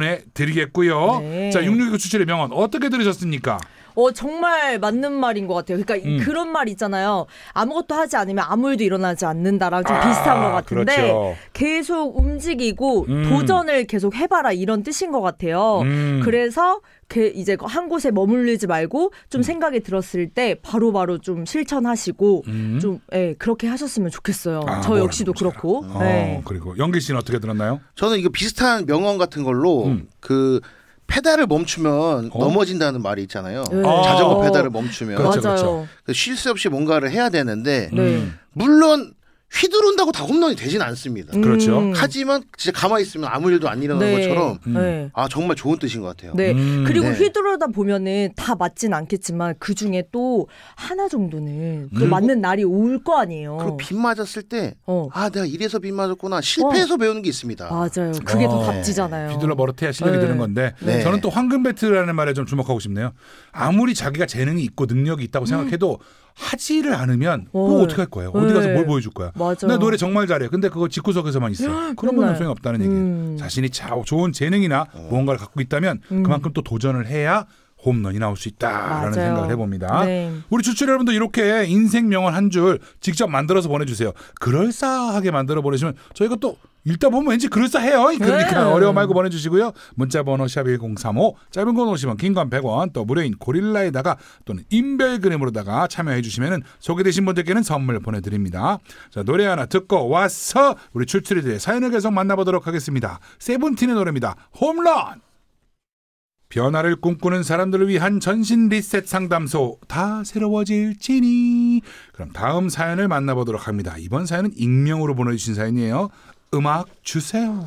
보내드리겠고요.
네.
자, 육육일구 출출의 명언 어떻게 들으셨습니까?
어, 정말 맞는 말인 것 같아요. 그러니까
음.
그런 말 있잖아요. 아무것도 하지 않으면 아무 일도 일어나지 않는다랑 좀
아,
비슷한 것 같은데
그렇죠.
계속 움직이고
음.
도전을 계속 해봐라 이런 뜻인 것 같아요.
음.
그래서 그 이제 한 곳에 머물르지 말고 좀 생각이 들었을 때 바로바로 좀 실천하시고
음.
좀 예, 그렇게 하셨으면 좋겠어요.
아,
저
뭐라는
역시도
건지
그렇고.
어,
네.
그리고 영길 씨는 어떻게 들었나요?
저는 이거 비슷한 명언 같은 걸로
음.
그 페달을 멈추면
어?
넘어진다는 말이 있잖아요.
네.
자전거
어.
페달을 멈추면
그렇죠,
맞아요.
그렇죠.
쉴 새 없이 뭔가를 해야 되는데
네.
음.
물론 휘두른다고 다 홈런이 되진 않습니다.
그렇죠.
음.
하지만 진짜 가만히 있으면 아무 일도 안 일어나는
네.
것처럼
음.
네.
아 정말 좋은 뜻인 것 같아요.
네.
음.
그리고
네.
휘두르다 보면은 다 맞진 않겠지만 그 중에 또 하나 정도는 또
음.
맞는 날이 올 거 아니에요.
그리고 빗 맞았을 때
어.
아 내가 이래서 빗 맞았구나 실패해서 배우는 게 있습니다.
맞아요. 그게 더
어.
값지잖아요.
휘둘러 버릇해야 실력이
네.
드는 건데
네.
저는 또 황금 배트라는 말에 좀 주목하고 싶네요. 아무리 자기가 재능이 있고 능력이 있다고 생각해도 하지를 않으면
어.
그거 어떻게 할 거예요? 어디 가서
네.
뭘 보여줄 거야?
맞아요.
나 노래 정말 잘해. 근데 그거 집구석에서만 있어. 그런 건
맨날.
소용이 없다는 얘기예요.
음.
자신이 자, 좋은 재능이나 무언가를 갖고 있다면
음.
그만큼 또 도전을 해야 홈런이 나올 수 있다라는
맞아요.
생각을 해봅니다.
네.
우리 주출 여러분도 이렇게 인생 명언 한 줄 직접 만들어서 보내주세요. 그럴싸하게 만들어 보내시면 저희가 또 읽다 보면 왠지 그럴싸해요. 그러니까
네.
어려워 말고 보내주시고요. 문자번호 샵 일공삼오 짧은 건 오십 원 긴 건 백 원 또 무료인 고릴라에다가 또는 인별그램으로다가 참여해 주시면 소개되신 분들께는 선물 보내드립니다. 자, 노래 하나 듣고 와서 우리 출출이들의 사연을 계속 만나보도록 하겠습니다. 세븐틴의 노래입니다. 홈런. 변화를 꿈꾸는 사람들을 위한 전신 리셋 상담소 다 새로워질지니. 그럼 다음 사연을 만나보도록 합니다. 이번 사연은 익명으로 보내주신 사연이에요. 음악 주세요.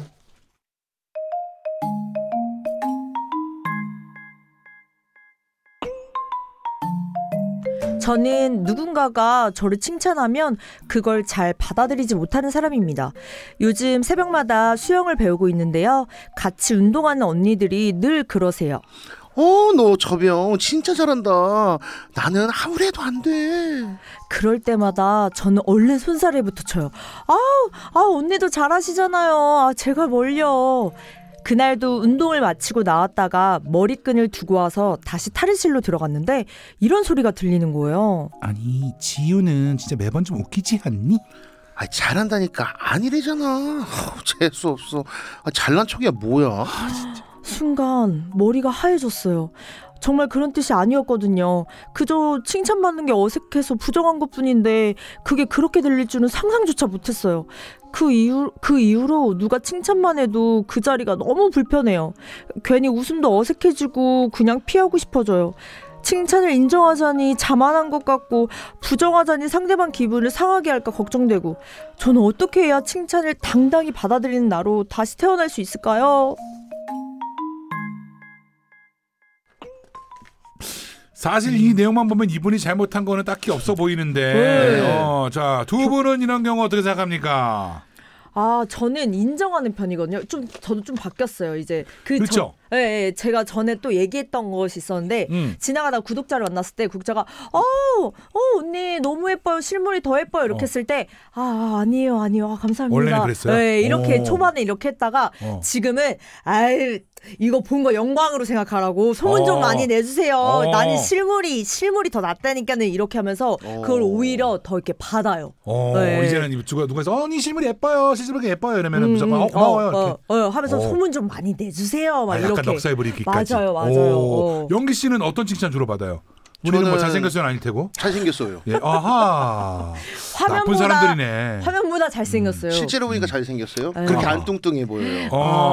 저는 누군가가 저를 칭찬하면 그걸 잘 받아들이지 못하는 사람입니다. 요즘 새벽마다 수영을 배우고 있는데요. 같이 운동하는 언니들이 늘 그러세요.
어, 너 저병 진짜 잘한다. 나는 아무래도 안 돼.
그럴 때마다 저는 얼른 손살에 붙어쳐요. 아우, 아, 언니도 잘하시잖아요. 아, 제가 뭘요. 그날도 운동을 마치고 나왔다가 머리끈을 두고 와서 다시 탈의실로 들어갔는데 이런 소리가 들리는 거예요.
아니 지우는 진짜 매번 좀 웃기지 않니?
아, 잘한다니까 아니래잖아. 재수 없어. 아, 잘난 척이야 뭐야. 아, 진짜.
순간 머리가 하얘졌어요. 정말 그런 뜻이 아니었거든요. 그저 칭찬받는 게 어색해서 부정한 것뿐인데 그게 그렇게 들릴 줄은 상상조차 못했어요. 그 이후, 그 이후로 누가 칭찬만 해도 그 자리가 너무 불편해요. 괜히 웃음도 어색해지고 그냥 피하고 싶어져요. 칭찬을 인정하자니 자만한 것 같고 부정하자니 상대방 기분을 상하게 할까 걱정되고 저는 어떻게 해야 칭찬을 당당히 받아들이는 나로 다시 태어날 수 있을까요?
사실 이 내용만 보면 이분이 잘못한 거는 딱히 없어 보이는데
네.
어, 자, 두 분은 이런 경우 어떻게 생각합니까?
아, 저는 인정하는 편이거든요. 좀 저도 좀 바뀌었어요. 이제 그
그렇죠.
예, 예, 제가 전에 또 얘기했던 것이 있었는데
음.
지나가다 구독자를 만났을 때 구독자가 어, 어 언니 너무 예뻐요. 실물이 더 예뻐요. 이렇게
어.
했을 때 아, 아니에요, 아니요, 아, 감사합니다.
원래는 그랬어요?
네, 이렇게
오.
초반에 이렇게 했다가
어.
지금은 아유 이거 본 거 영광으로 생각하라고 소문 좀
어.
많이 내주세요.
어.
나는 실물이 실물이 더 낫다니까는 이렇게 하면서 그걸 오히려 더 이렇게 받아요.
어,
네.
이제는 누가 누가 해서 어, 니 실물이 예뻐요. 실물이 예뻐요. 이러면은
음,
무조건 어,
음,
고마워요.
어,
이렇게.
어, 어, 하면서
어.
소문 좀 많이 내주세요. 막
아, 약간
이렇게.
넉살 부리기까지.
맞아요, 맞아요.
오.
어.
영기 씨는 어떤 칭찬 주로 받아요? 우리는 뭐
저는-
잘생겼어요 아닐 테고.
잘생겼어요.
예, 아하. 나쁜 사람들이네.
화면보다 잘생겼어요.
실제로 보니까 잘생겼어요.
네.
그렇게
아.
안 뚱뚱해 보여요.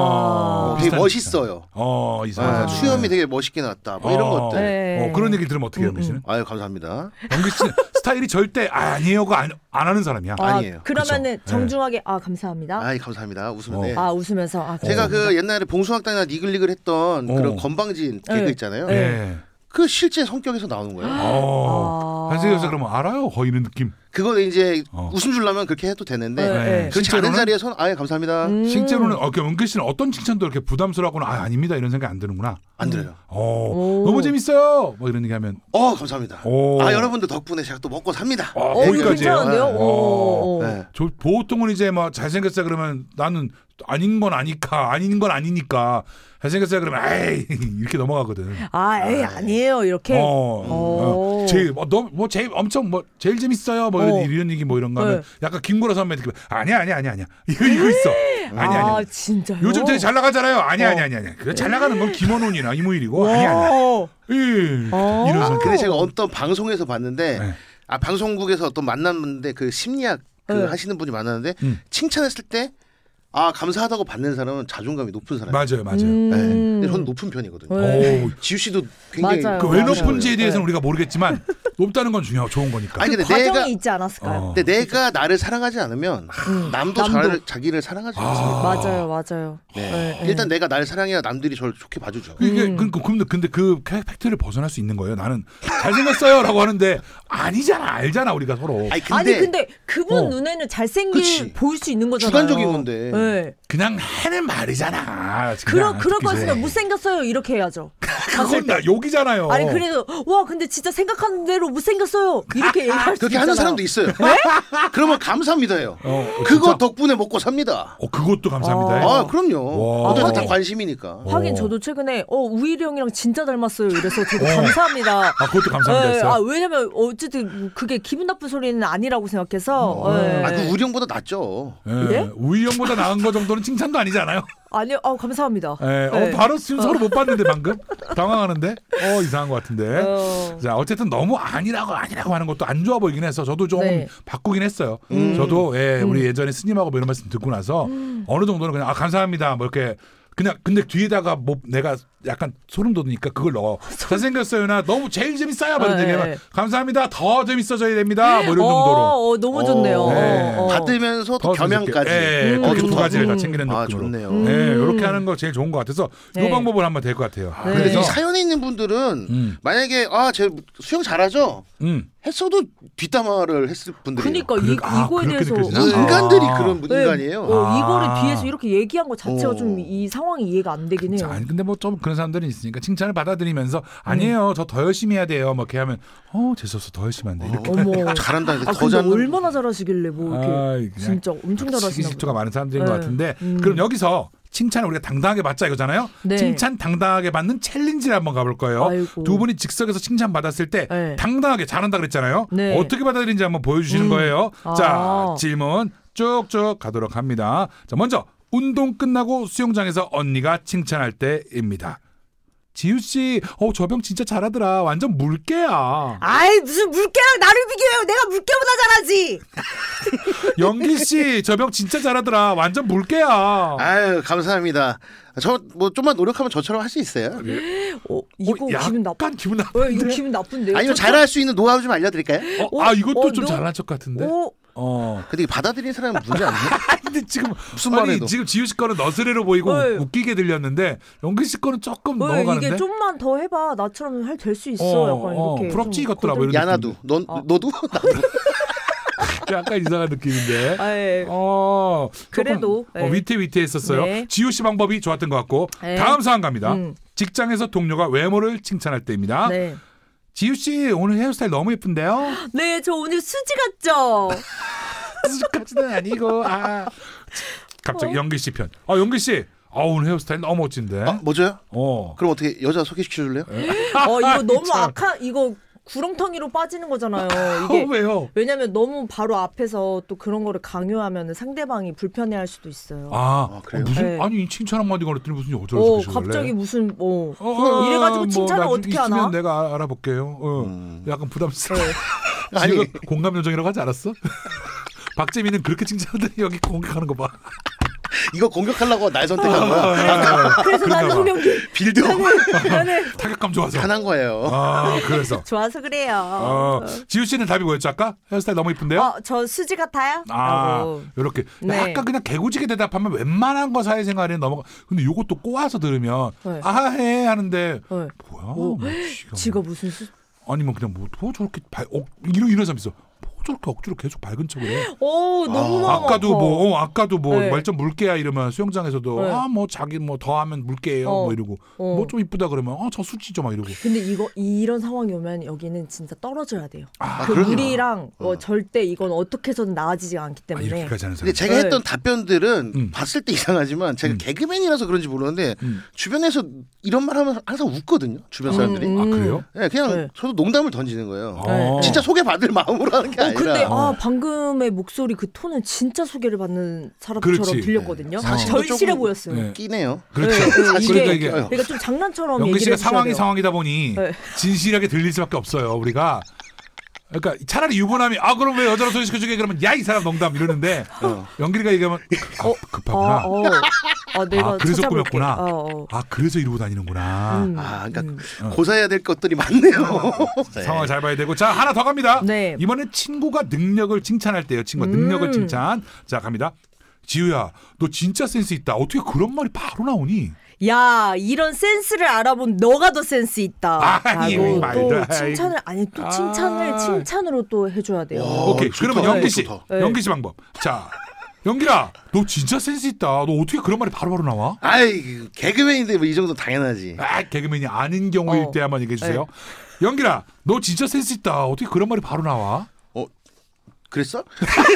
어,
되게
비슷한
멋있어요.
칭찬. 어,
아,
이상하다.
수염이 되게 멋있게 났다. 뭐 이런
어.
것들.
네.
어, 그런 얘기 들으면 어떻게 해요, 영기 씨는?
아유 감사합니다.
영기 씨는 스타일이 절대 아니에요가 안, 안 하는 사람이야.
아,
아니에요.
그러면은
그쵸?
정중하게 아 감사합니다.
아이 감사합니다. 웃으면
어.
네.
아 웃으면서 아
제가
감사합니다.
그 옛날에 봉숭아땅이나 니글니글 했던
어.
그런 건방진 개그
네.
있잖아요.
네.
예.
그 실제 성격에서 나오는 거예요.
어.
아.
잘생겨서 그러면 알아요. 거 이런 느낌.
그거 이제
어.
웃음 주려면 그렇게 해도 되는데
네, 네.
그렇지 않은
실제로는?
자리에서는 아예 감사합니다.
음.
실제로는 어, 영기 씨는 어떤 칭찬도 이렇게 부담스러워하거나 아, 아닙니다 이런 생각 안 드는구나.
안 들어요.
어,
오.
너무 재밌어요. 뭐 이런 얘기하면
어 감사합니다.
오.
아 여러분들 덕분에 제가 또 먹고 삽니다.
어,
어, 이거
거기까지예요.
괜찮은데요?
네.
오, 오.
네.
저, 보통은 이제 뭐 잘생겼어 그러면 나는 아닌 건 아니까 아닌 건 아니니까 잘생겼어요 그러면 에이 이렇게 넘어가거든.
아, 에이 아니에요 이렇게.
어,
오.
어, 제일 뭐너뭐 제일 엄청 뭐 제일 재밌어요 뭐
어.
이런 얘기 뭐 이런 거 하면
네.
약간 김구라 선배 느낌 아니야 아니야 아니야 아니야 이거 이거 있어 아니야
아
아니야
진짜요?
요즘 되게 잘 나가잖아요 아니야
어.
아니야 아니야 아니야 그래 잘 나가는 건 김원훈이나 이무일이고 아니야 아니야
와.
예
어.
이런
아,
성격.
근데 제가 어떤 방송에서 봤는데
네.
아 방송국에서 어떤 만났는데 그 심리학 그
네.
하시는 분이 만났는데
음.
칭찬했을 때 아 감사하다고 받는 사람은 자존감이 높은 사람.
맞아요 맞아요.
음.
네. 근데 저는 높은 편이거든요.
네.
오,
지우 씨도 굉장히
맞아요.
그 왜
맞아요.
높은지에 대해서는
네.
우리가 모르겠지만 높다는 건 중요하고 좋은 거니까.
아니,
그
근데
과정이
내가-
있지 않았을까요?
어.
근데 내가 나를 사랑하지 않으면
음.
남도,
남도.
자를, 자기를 사랑하지 않습니다.
맞아요, 맞아요.
네.
네, 네.
일단 내가 나를 사랑해야 남들이 저를 좋게 봐주죠.
이게
음.
그, 그, 근데 근데 그 팩트를 벗어날 수 있는 거예요. 나는 잘생겼어요라고 하는데 아니잖아, 알잖아 우리가 서로.
아니 근데,
아니 근데 그분
어.
눈에는 잘생긴
그치.
보일 수 있는 거잖아요.
주관적인 건데.
네.
그냥 하는 말이잖아.
그러
그냥
그럴
듣기
거였으면
전에.
못생겼어요 이렇게 해야죠.
그건 나 욕이잖아요.
아니 그래도 와 근데 진짜 생각하는 대로 못생겼어요 이렇게 얘기할 수
그렇게
있잖아요.
하는 사람도 있어요. 그러면 감사합니다요.
어,
그거
진짜?
덕분에 먹고 삽니다.
어 그것도 감사합니다.
어.
아 그럼요.
와.
어차피
아,
다
하긴-
관심이니까.
하긴
어.
저도 최근에 어 우일이 형이랑 진짜 닮았어요 이래서 저도 감사합니다.
아 그것도 감사합니다.
네,
했어요.
아 왜냐면 어쨌든 그게 기분 나쁜 소리는 아니라고 생각해서. 네.
아, 그 우리 형보다 낫죠.
예.
예?
우희 형보다 나은 거 정도는 칭찬도 아니잖아요.
아니요, 어 감사합니다.
예. 어,
네.
바로 지금 서로 못 봤는데 방금 당황하는데 어 이상한 것 같은데.
어.
자 어쨌든 너무 아니라고 아니라고 하는 것도 안 좋아 보이긴 해서 저도 조금
네.
바꾸긴 했어요. 저도 예, 우리 예전에 스님하고 뭐 이런 말씀 듣고 나서 어느 정도는 그냥 아 감사합니다 뭐 이렇게 그냥 근데 뒤에다가 뭐 내가 약간 소름 돋으니까 그걸 넣어. 잘생겼어요. 나 너무 제일 재밌어요. 막
네.
얘기하면 감사합니다. 더 재밌어져야 됩니다. 뭐 이런
어,
정도로.
어, 너무 좋네요.
네.
어, 어.
받으면서 또
더
겸양까지.
예,
음.
그렇게 두
좋다.
가지를 다
음.
챙기는
아,
느낌으로.
좋네요.
음.
예, 이렇게 하는 거 제일 좋은 것 같아서
네.
이 방법을 하면 될 것 같아요.
네.
근데
그래서
이 사연에 있는 분들은
음,
만약에 아, 제 수영 잘하죠?
음.
했어도 뒷담화를 했을 분들이에요.
그러니까 이,
그래- 아,
이거에
그렇게
대해서
느껴지나?
뭐
네.
인간들이
아.
그런
네.
인간이에요.
어,
아.
이거를 뒤에서 이렇게 얘기한 것 자체가
어.
좀 이 상황이 이해가 안 되긴 해요.
아니 근데 뭐 좀 그런 사람들은 있으니까 칭찬을 받아들이면서 아니에요. 저 더 열심히 해야 돼요. 뭐 이렇게 하면 어 재수없어 더 열심히 한다. 이렇게.
어머.
잘한다.
아
더
근데
잘.
얼마나 잘하시길래 뭐 이렇게
아이, 그냥
진짜 엄청 잘하시나
시기질투가
보다.
많은 사람들인
네.
것 같은데
음.
그럼 여기서 칭찬을 우리가 당당하게 받자 이거잖아요.
네.
칭찬 당당하게 받는 챌린지를 한번 가볼 거예요.
아이고.
두 분이 즉석에서 칭찬 받았을 때
네.
당당하게 잘한다 그랬잖아요.
네.
어떻게 받아들인지 한번 보여주시는
음.
거예요.
아.
자 질문 쭉쭉 가도록 합니다. 자 먼저 운동 끝나고 수영장에서 언니가 칭찬할 때입니다. 지우 씨, 어, 저 병 진짜 잘하더라. 완전 물개야.
아이 무슨 물개랑 나를 비교해요. 내가 물개보다 잘하지.
영기 씨, 저 병 진짜 잘하더라. 완전 물개야.
아유, 감사합니다. 저 뭐 좀만 노력하면 저처럼 할 수 있어요.
어, 이거
어,
기분 나빠.
약간 기분
어,
나쁜데.
이거 기분 나쁜데요.
아니면
저-
잘할 수 있는 노하우 좀 알려드릴까요?
어, 아 이것도
어,
좀
너-
잘난 척 같은데.
어,
어.
근데 받아들이는 사람은 문제 아니에요?
근데 지금
무슨
아니,
말해도.
지금 지우 씨 거는 너스레로 보이고
네.
웃기게 들렸는데 영기 씨 거는 조금
어,
넘어가는데.
이게 좀만 더 해봐. 나처럼 할 될 수 있어.
어,
약간
어,
이렇게.
부럽지
좀
이것들아, 뭐
거들-
이런
야나도. 넌
어.
너도 나도.
약간 이상한 느낌인데.
아, 예.
어. 조금,
그래도,
어,
네.
위태위태했었어요.
네.
지우 씨 방법이 좋았던 것 같고.
네.
다음 사안 갑니다.
음.
직장에서 동료가 외모를 칭찬할 때입니다.
네.
지우 씨 오늘 헤어스타일 너무 예쁜데요.
네, 저 오늘 수지 같죠?
수지까지는 아니고. 아. 갑자기
어?
영기 씨 편. 아 영기 씨. 아 오늘 헤어스타일 너무 멋진데.
아, 뭐죠?
어.
그럼 어떻게 여자 소개시켜 줄래요?
어, 이거 너무
참.
악한 이거 구렁텅이로 빠지는 거잖아요.
어,
이게
왜요?
왜냐면 너무 바로 앞에서 또 그런 거를 강요하면 상대방이 불편해할 수도 있어요.
아,
아, 그래요?
어, 무슨
네.
아니 칭찬 한마디 걸었더니 무슨 여자를
어,
소개시켜줄래?
갑자기 무슨 뭐
어, 어,
이래가지고
뭐
칭찬을
나중에
어떻게
있으면
하나?
내가 알아볼게요. 어,
음.
약간 부담스러워.
아니.
지금 공감 요정이라고 하지 않았어? 박재민은 그렇게 칭찬하더니 여기 공격하는 거 봐.
이거 공격하려고 날 선택한 거야.
그래서 난 송명기
빌드업
나는
타격감 좋아서.
편한 거예요.
아, 그래서.
좋아서 그래요.
어, 지우 씨는 답이 뭐였죠 아까? 헤어스타일 너무 이쁜데요?
어, 저 수지 같아요?
아,
라고.
이렇게
네.
약간 그냥 개구지게 대답하면 웬만한 거 사회생활에 넘어가. 근데 요것도 꼬아서 들으면
네.
아해 하는데
네.
뭐야?
어,
뭐 지가,
지가
뭐.
무슨 수?
아니면 그냥 뭐, 뭐 저렇게 발, 어, 이런 이런 사람 있어. 뭐 저렇게 억지로 계속 밝은 척을 해.
오 너무
아,
너무
아까도 뭐, 어, 아까도 뭐
네.
말점 물개야 이러면 수영장에서도
네.
아 뭐 자기 뭐 더하면 물개예요
어.
뭐 이러고
어.
뭐 좀 이쁘다 그러면 어저 수지죠 막 이러고.
근데 이거 이런 상황이 오면 여기는 진짜 떨어져야 돼요.
아,
그
그럼요.
우리랑 어,
어.
절대 이건 어떻게 해서든 나아지지 않기
아,
때문에.
이렇게까지 하는 사람.
근데 제가
네.
했던 답변들은
음.
봤을 때 이상하지만 제가
음.
개그맨이라서 그런지 모르는데
음.
주변에서 이런 말 하면 항상 웃거든요. 주변 사람들이.
음,
아 그래요?
네, 그냥
네.
저도 농담을 던지는 거예요.
어.
진짜 소개받을 마음으로 하는 게
어,
아니라.
근데
어.
아 방금의 목소리 그 톤은 진짜 소개를 받는 사람처럼
그렇지.
들렸거든요.
네. 사실도
절실해
조금-
보였어요.
네.
끼네요.
그렇죠.
네, 네,
사실
이게-
그러니까 이게
그러니까 좀 장난처럼
영기
얘기를
씨가
해주셔야
상황이
돼요.
상황이다 보니
네.
진실하게 들릴 수밖에 없어요. 우리가 그러니까 차라리 유부남이 아 그럼 왜 여자로 소개시켜주게 그러면 야 이 사람 농담 이러는데
어.
연기가 얘기하면 아, 급하구나.
아, 어. 아, 내가
아, 그래서
찾아볼게.
꾸몄구나.
어, 어.
아 그래서 이러고 다니는구나.
음,
아, 그러니까
음.
고사해야 될 것들이 많네요. 네.
상황을 잘 봐야 되고 자 하나 더 갑니다.
네.
이번엔 친구가 능력을 칭찬할 때요. 친구가
음.
능력을 칭찬. 자 갑니다. 지우야 너 진짜 센스 있다. 어떻게 그런 말이 바로 나오니?
야 이런 센스를 알아본 너가 더 센스 있다.
아니,
라고
말도
또
안-
칭찬을 아니 또
아.
칭찬을 칭찬으로 또 해줘야 돼요.
와.
오케이
좋다.
그러면 연기 씨,
좋다.
네.
연기 씨 방법. 자 연기라 너 진짜 센스 있다. 너 어떻게 그런 말이 바로바로 나와?
아이 개그맨인데 뭐 이 정도 당연하지.
아 개그맨이 아닌 경우일
어.
때 한번 얘기해 주세요. 연기라 너 진짜 센스 있다. 어떻게 그런 말이 바로 나와?
그랬어?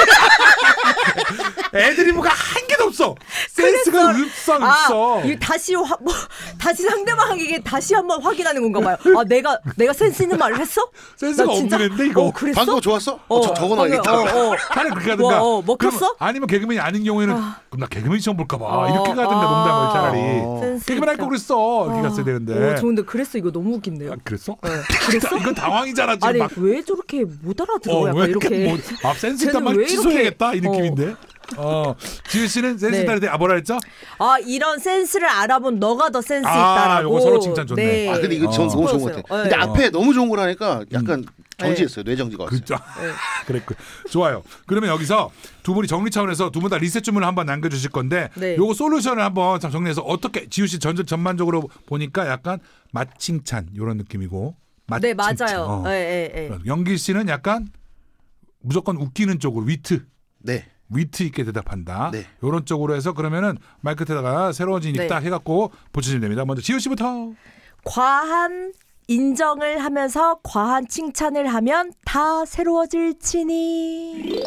애들이 뭐가 한 개도 없어. 센스가 없어
아,
없어.
이 다시 화, 뭐, 다시 상대방에게 다시 한번 확인하는 건가 봐요. 아, 내가 내가 센스 있는 말을 했어?
센스가
나 진짜-
없는데 이거.
어, 그랬어?
방금 좋았어? 어, 저 적어놔야겠다.
방금, 어, 어.
차라리 그렇게 하든가.
뭐, 어, 먹혔어?
그러면 아니면 개그맨이 아닌 경우에는
아.
그럼 나 개그맨 시험 볼까 봐.
어,
이렇게 가든가
아.
농담을 차라리.
어.
센스
개그맨 할
있다.
거 그랬어. 이렇게
아.
갔어야 되는데.
오, 좋은데 그랬어 이거 너무 웃긴데요.
아, 그랬어?
네. 그랬어?
이건 당황이잖아 지금
아니
막.
왜 저렇게 못 알아들어?
어,
약간
왜
이렇게.
뭐, 아 센스 있단
쟤는
말
왜
취소해야겠다 이
이렇게-
느낌인데. 어, 지우 씨는 센스
네.
있다 그랬더니 아 뭐라 했죠?
아 이런 센스를 알아본 너가 더 센스
아,
있다라고.
요거 서로 칭찬 좋네.
네.
아 근데 이거 전
어.
너무 좋은 것
싶어졌어요.
같아요. 근데
네.
앞에 너무 좋은 걸 하니까 약간 정지했어요. 뇌정지가 왔어요.
그죠? 그랬고 좋아요. 그러면 여기서 두 분이 정리 차원에서 두 분 다 리셋 주문을 한번 남겨주실 건데
네.
요거 솔루션을 한번 참 정리해서 어떻게 지우 씨 전, 전반적으로 보니까 약간 맛칭찬 이런 느낌이고
네
맛칭찬.
맞아요.
어.
네, 네, 네.
영길 씨는 약간 무조건 웃기는 쪽으로 위트
네.
위트 있게 대답한다.
네.
이런 쪽으로 해서 그러면은 말 끝에다가 새로워진
네.
딱 해갖고 붙이시면 됩니다. 먼저 지우 씨부터.
과한 인정을 하면서 과한 칭찬을 하면 다 새로워질지니.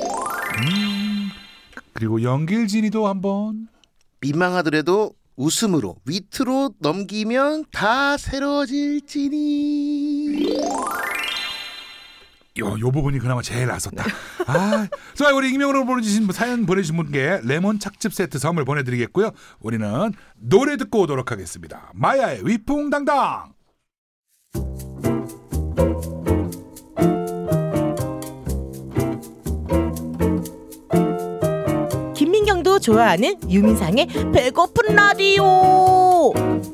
그리고 영길진이도 한번.
민망하더라도 웃음으로 위트로 넘기면 다 새로워질지니.
요, 요 부분이 그나마 제일 낫었다. 아, 자, 우리 익명으로 보내주신 사연 보내주신 분께 레몬 착즙 세트 선물 보내드리겠고요. 우리는 노래 듣고 오도록 하겠습니다. 마야의 위풍당당.
김민경도 좋아하는 유민상의 배고픈 라디오.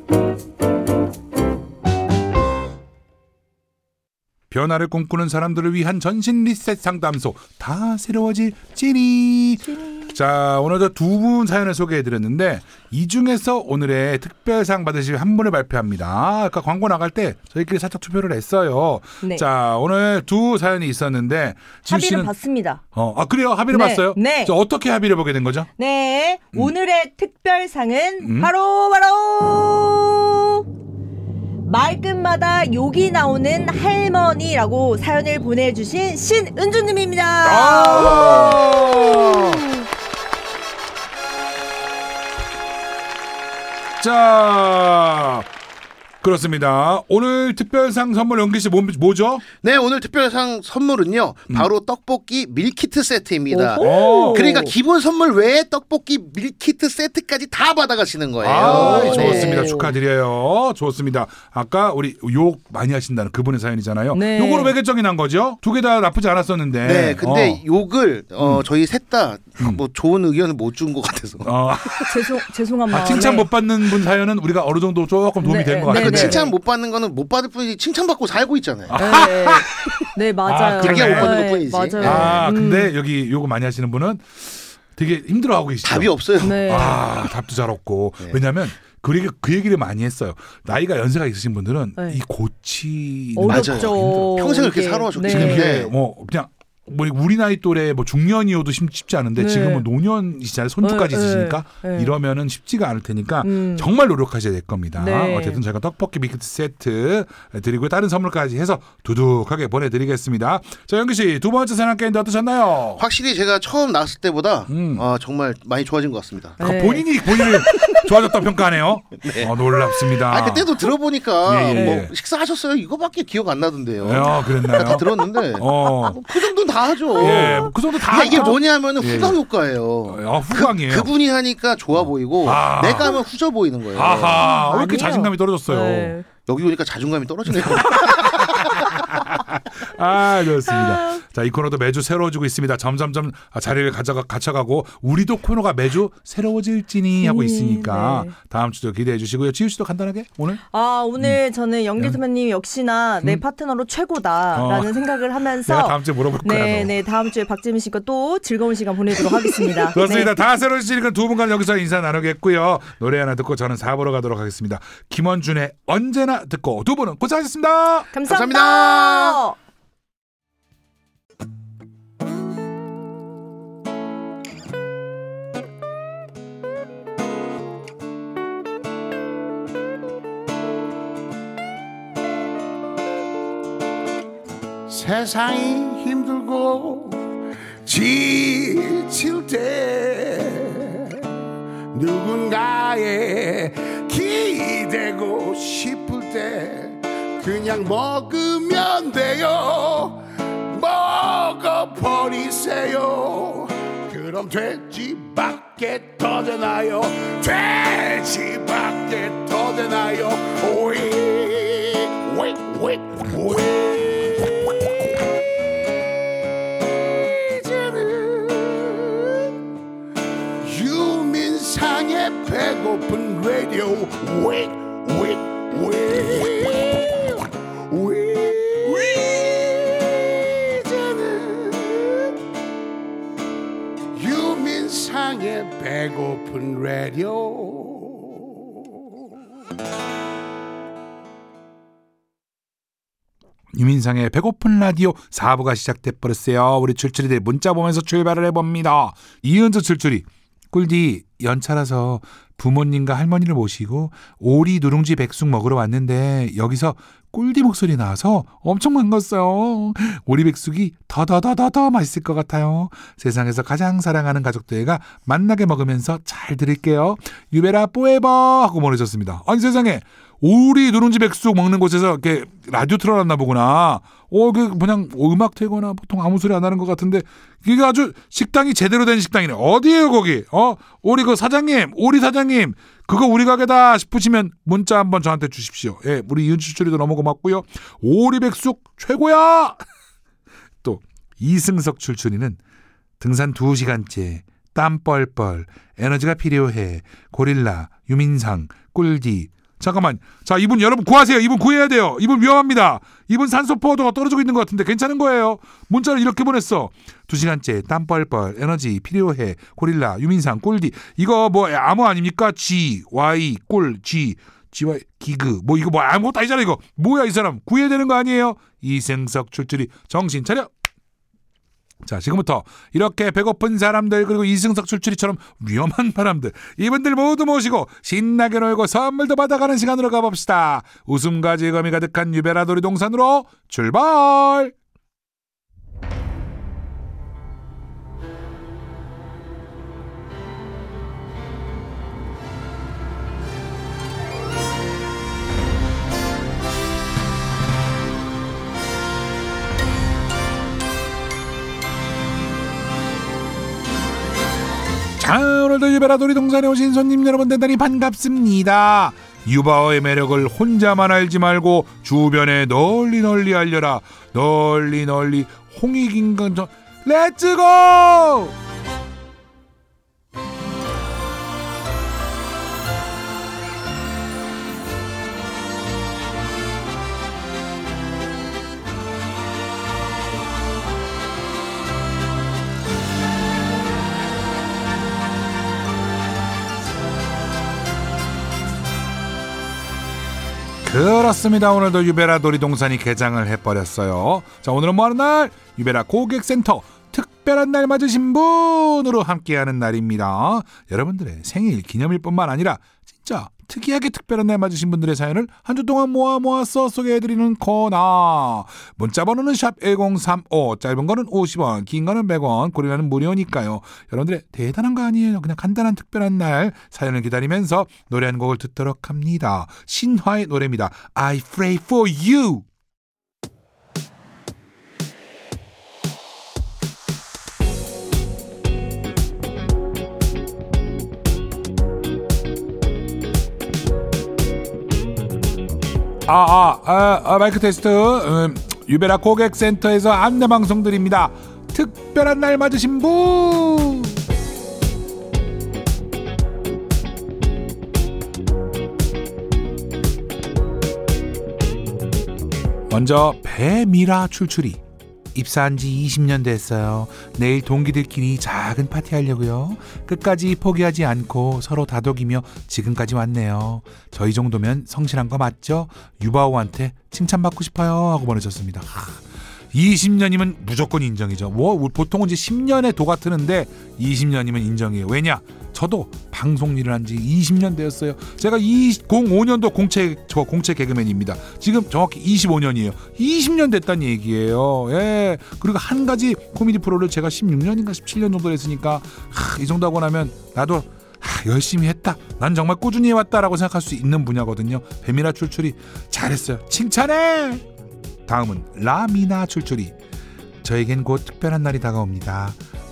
변화를 꿈꾸는 사람들을 위한 전신 리셋 상담소 다 새로워질 찌니. 자, 오늘 저 두 분 사연을 소개해드렸는데 이 중에서 오늘의 특별상 받으실 한 분을 발표합니다. 아까 광고 나갈 때 저희끼리 살짝 투표를 했어요.
네.
자, 오늘 두 사연이 있었는데 지우
합의를
씨는
봤습니다.
어, 아 그래요? 합의를
네,
봤어요?
네.
자, 어떻게 합의를 보게 된 거죠?
네, 오늘의 특별상은
음?
바로 바로 말끝마다 욕이 나오는 할머니라고 사연을 보내주신 신은주님입니다.
아~ 자, 그렇습니다. 오늘 특별상 선물 연기 씨 뭐, 뭐죠?
네, 오늘 특별상 선물은요. 바로 떡볶이 밀키트 세트입니다.
오호.
그러니까 기본 선물 외에 떡볶이 밀키트 세트까지 다 받아가시는 거예요.
아,
네.
좋습니다. 축하드려요. 좋습니다. 아까 우리 욕 많이 하신다는 그분의 사연이잖아요.
네.
요거로 몇 개정이 난 거죠? 두 개 다 나쁘지 않았었는데.
네, 근데
어.
욕을 어, 저희 셋 다 뭐
음.
좋은 의견을 못 준 것 같아서.
어.
죄송 죄송한 마음에
아, 칭찬 못 받는 분 사연은 우리가 어느 정도 조금 도움이
네,
된 것
네,
같아요.
그
네.
칭찬 못 받는 거는 못 받을 뿐이지 칭찬받고 살고 있잖아요.
네, 네 맞아요.
아, 그게 못
받는
네,
것뿐이지.
맞아요.
아,
음.
근데 여기 요거 많이 하시는 분은 되게 힘들어하고 계시죠.
답이 없어요.
네.
아, 답도 잘 없고.
네.
왜냐면 그, 얘기, 그 얘기를 많이 했어요. 나이가 연세가 있으신 분들은
네.
이 고치는
어렵죠.
것도 힘들어요.
평생 이렇게
이게.
살아오셨기
지금
때문에.
이게 뭐 그냥 뭐 우리 나이 또래 뭐 중년이어도 쉽- 쉽지 않은데
네.
지금은 노년이시잖아요. 손주까지
네,
있으시니까
네.
이러면은 쉽지가 않을 테니까
음.
정말 노력하셔야 될 겁니다.
네.
어쨌든 저희가 떡볶이 밀키트 세트 드리고 다른 선물까지 해서 두둑하게 보내드리겠습니다. 자, 영기 씨 두 번째 사연 게임도 어떠셨나요?
확실히 제가 처음 나왔을 때보다
음.
어, 정말 많이 좋아진 것 같습니다.
아까
네.
본인이 본인을 좋아졌다 평가하네요. 어, 놀랍습니다.
아, 그때도 들어보니까
예, 예,
뭐
예.
식사하셨어요? 이거밖에 기억 안 나던데요.
어, 그랬나요?
다 들었는데
어,
그 정도는 다 하죠.
예, 그 정도 다.
아, 이게 뭐냐면은
예,
후광
예.
효과예요.
아, 후광이에요.
그, 그분이 하니까 좋아 보이고
아.
내가 하면 후져 보이는 거예요.
아하, 왜 이렇게
아니에요.
자신감이 떨어졌어요?
네.
여기 오니까 자존감이 떨어지네요.
아, 좋습니다. 자, 이 코너도 매주 새로워지고 있습니다. 점점점 자리를 가져가, 갖춰가고 우리도 코너가 매주 새로워질지니 하고 있으니까
네.
다음 주도 기대해 주시고요. 지우 씨도 간단하게 오늘?
아 오늘 저는 연기 선배님 역시나 내
음.
파트너로 최고다라는
어.
생각을 하면서
내가 다음 주에 물어볼 거야.
네,
너.
네 다음 주에 박재민 씨과 또 즐거운 시간 보내도록 하겠습니다.
그렇습니다.
네.
다 새로워지니까 두 분간 여기서 인사 나누겠고요. 노래 하나 듣고 저는 사 부로 가도록 하겠습니다. 김원준의 언제나 듣고 두 분은 고생하셨습니다.
감사합니다.
감사합니다.
세상이 힘들고 지칠 때 누군가에 기대고 싶을 때 그냥 먹으면 돼요. 먹어버리세요. 그럼 돼지밖에 더 되나요? 돼지밖에 더 되나요? 오이 오이 오이 오이 이제는 위, 위, 위자는 유민상의 배고픈 라디오.
유민상의 배고픈 라디오 사 부가 시작돼 버렸어요. 우리 출출이들 문자 보면서 출발을 해봅니다. 이은주 출출이 꿀디 연차라서 부모님과 할머니를 모시고 오리 누룽지 백숙 먹으러 왔는데 여기서 꿀디 목소리 나와서 엄청 반갑어요. 오리 백숙이 더더더더더 맛있을 것 같아요. 세상에서 가장 사랑하는 가족들과 만나게 먹으면서 잘 들을게요. 유베라 포에버 하고 보내셨습니다. 아니 세상에 오리 누룽지 백숙 먹는 곳에서 이렇게 라디오 틀어놨나 보구나. 어, 그 그냥 음악 틀거나 보통 아무 소리 안 나는 것 같은데 이게 아주 식당이 제대로 된 식당이네. 어디에요 거기? 어, 우리 그 사장님, 오리 사장님, 그거 우리 가게다 싶으시면 문자 한번 저한테 주십시오. 예, 우리 이은추추리도 너무 고맙고요. 오리 백숙 최고야. 또 이승석 출출이는 등산 두 시간째 땀 뻘뻘 에너지가 필요해 고릴라 유민상 꿀디. 잠깐만. 자, 이분 여러분 구하세요. 이분 구해야 돼요. 이분 위험합니다. 이분 산소 포도가 떨어지고 있는 것 같은데 괜찮은 거예요. 문자를 이렇게 보냈어. 두 시간째 땀 뻘뻘 에너지 필요해 고릴라 유민상 꿀디. 이거 뭐 암호 아닙니까? G, Y, 꿀, G, G, Y, 기그. 뭐 이거 뭐 아무것도 아니잖아 이거. 뭐야 이 사람. 구해야 되는 거 아니에요? 이승석 출출이 정신 차려. 자, 지금부터 이렇게 배고픈 사람들 그리고 이승석 출출이처럼 위험한 사람들 이분들 모두 모시고 신나게 놀고 선물도 받아가는 시간으로 가봅시다. 웃음과 즐거움이 가득한 유베라 놀이동산으로 출발. 자, 오늘도 유베라 놀이동산에 오신 손님 여러분 대단히 반갑습니다. 유바오의 매력을 혼자만 알지 말고 주변에 널리 널리 알려라. 널리 널리 홍익인간전 렛츠고! 그렇습니다. 오늘도 유베라 놀이동산이 개장을 해버렸어요. 자, 오늘은 뭐하는 날? 유베라 고객센터 특별한 날 맞으신 분으로 함께하는 날입니다. 여러분들의 생일 기념일 뿐만 아니라 진짜 특이하게 특별한 날 맞으신 분들의 사연을 한 주 동안 모아 모아서 소개해드리는 코너. 문자 번호는 샵 일공삼오, 짧은 거는 오십 원, 긴 거는 백 원, 고리라는 무료니까요. 여러분들의 대단한 거 아니에요. 그냥 간단한 특별한 날 사연을 기다리면서 노래 한 곡을 듣도록 합니다. 신화의 노래입니다. I pray for you. 아, 아, 아, 아 마이크 테스트. 음, 유베라 고객센터에서 안내방송 드립니다. 특별한 날 맞으신 분. 먼저 배미라 출출이. 입사한 지 이십 년 됐어요. 내일 동기들끼리 작은 파티 하려고요. 끝까지 포기하지 않고 서로 다독이며 지금까지 왔네요. 저희 정도면 성실한 거 맞죠? 유바오한테 칭찬받고 싶어요 하고 보내셨습니다. 이십 년이면 무조건 인정이죠. 뭐 보통은 이제 십 년에 도가 트는데 이십 년이면 인정이에요. 왜냐? 저도 방송 일을 한 지 이십 년 되었어요. 제가 이천오 년도 공채 저 공채 개그맨입니다. 지금 정확히 이십오 년이에요. 이십 년 됐다는 얘기예요. 예. 그리고 한 가지 코미디 프로를 제가 십육 년인가 십칠 년 정도 했으니까 하, 이 정도 하고 나면 나도 하, 열심히 했다. 난 정말 꾸준히 해왔다라고 생각할 수 있는 분야거든요. 배미라 출출이 잘했어요. 칭찬해. 다음은 라미나 출출이. 저에겐 곧 특별한 날이 다가옵니다.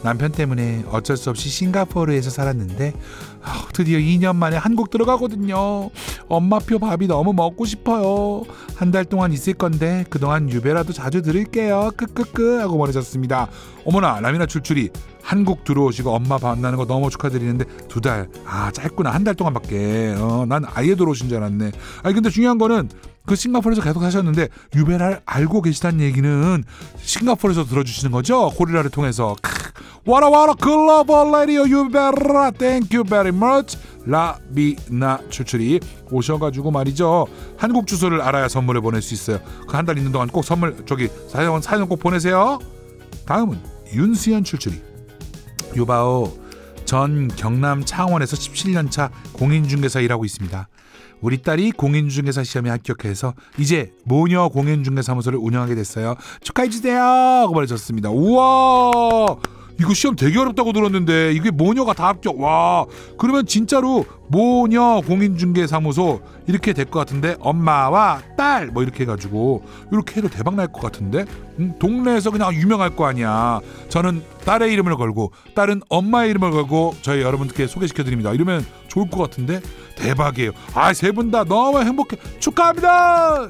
남편 때문에 어쩔 수 없이 싱가포르에서 살았는데 아, 드디어 이 년 만에 한국 들어가거든요. 엄마표 밥이 너무 먹고 싶어요. 한 달 동안 있을 건데 그동안 유배라도 자주 들을게요. 끄끄끄 하고 보내셨습니다. 어머나 라미나 출출이 한국 들어오시고 엄마 만나는 거 너무 축하드리는데 두 달, 아 짧구나. 한 달 동안밖에. 어, 난 아예 들어오신 줄 알았네. 아니 근데 중요한 거는 그 싱가포르에서 계속 사셨는데 유배를 알고 계시다는 얘기는 싱가포르에서 들어주시는 거죠? 고리라를 통해서. 와라 와라 글로벌 라디오 유베라 땡큐 베리 머치. 라비나 출출이 오셔가지고 말이죠. 한국 주소를 알아야 선물을 보낼 수 있어요. 그 한 달 있는 동안 꼭 선물 저기 사연 사연 꼭 보내세요. 다음은 윤수연 출출이. 유바오 전 경남 창원에서 십칠 년 차 공인중개사 일하고 있습니다. 우리 딸이 공인중개사 시험에 합격해서 이제 모녀 공인중개사무소를 운영하게 됐어요. 축하해주세요 하고 보내셨습니다. 우와 이거 시험 되게 어렵다고 들었는데 이게 모녀가 다 합격. 와 그러면 진짜로 모녀 공인중개사무소 이렇게 될 것 같은데 엄마와 딸 뭐 이렇게 해가지고 이렇게 해도 대박 날 것 같은데 음, 동네에서 그냥 유명할 거 아니야. 저는 딸의 이름을 걸고 딸은 엄마의 이름을 걸고 저희 여러분들께 소개시켜드립니다. 이러면 좋을 것 같은데 대박이에요. 아 세 분 다 너무 행복해. 축하합니다.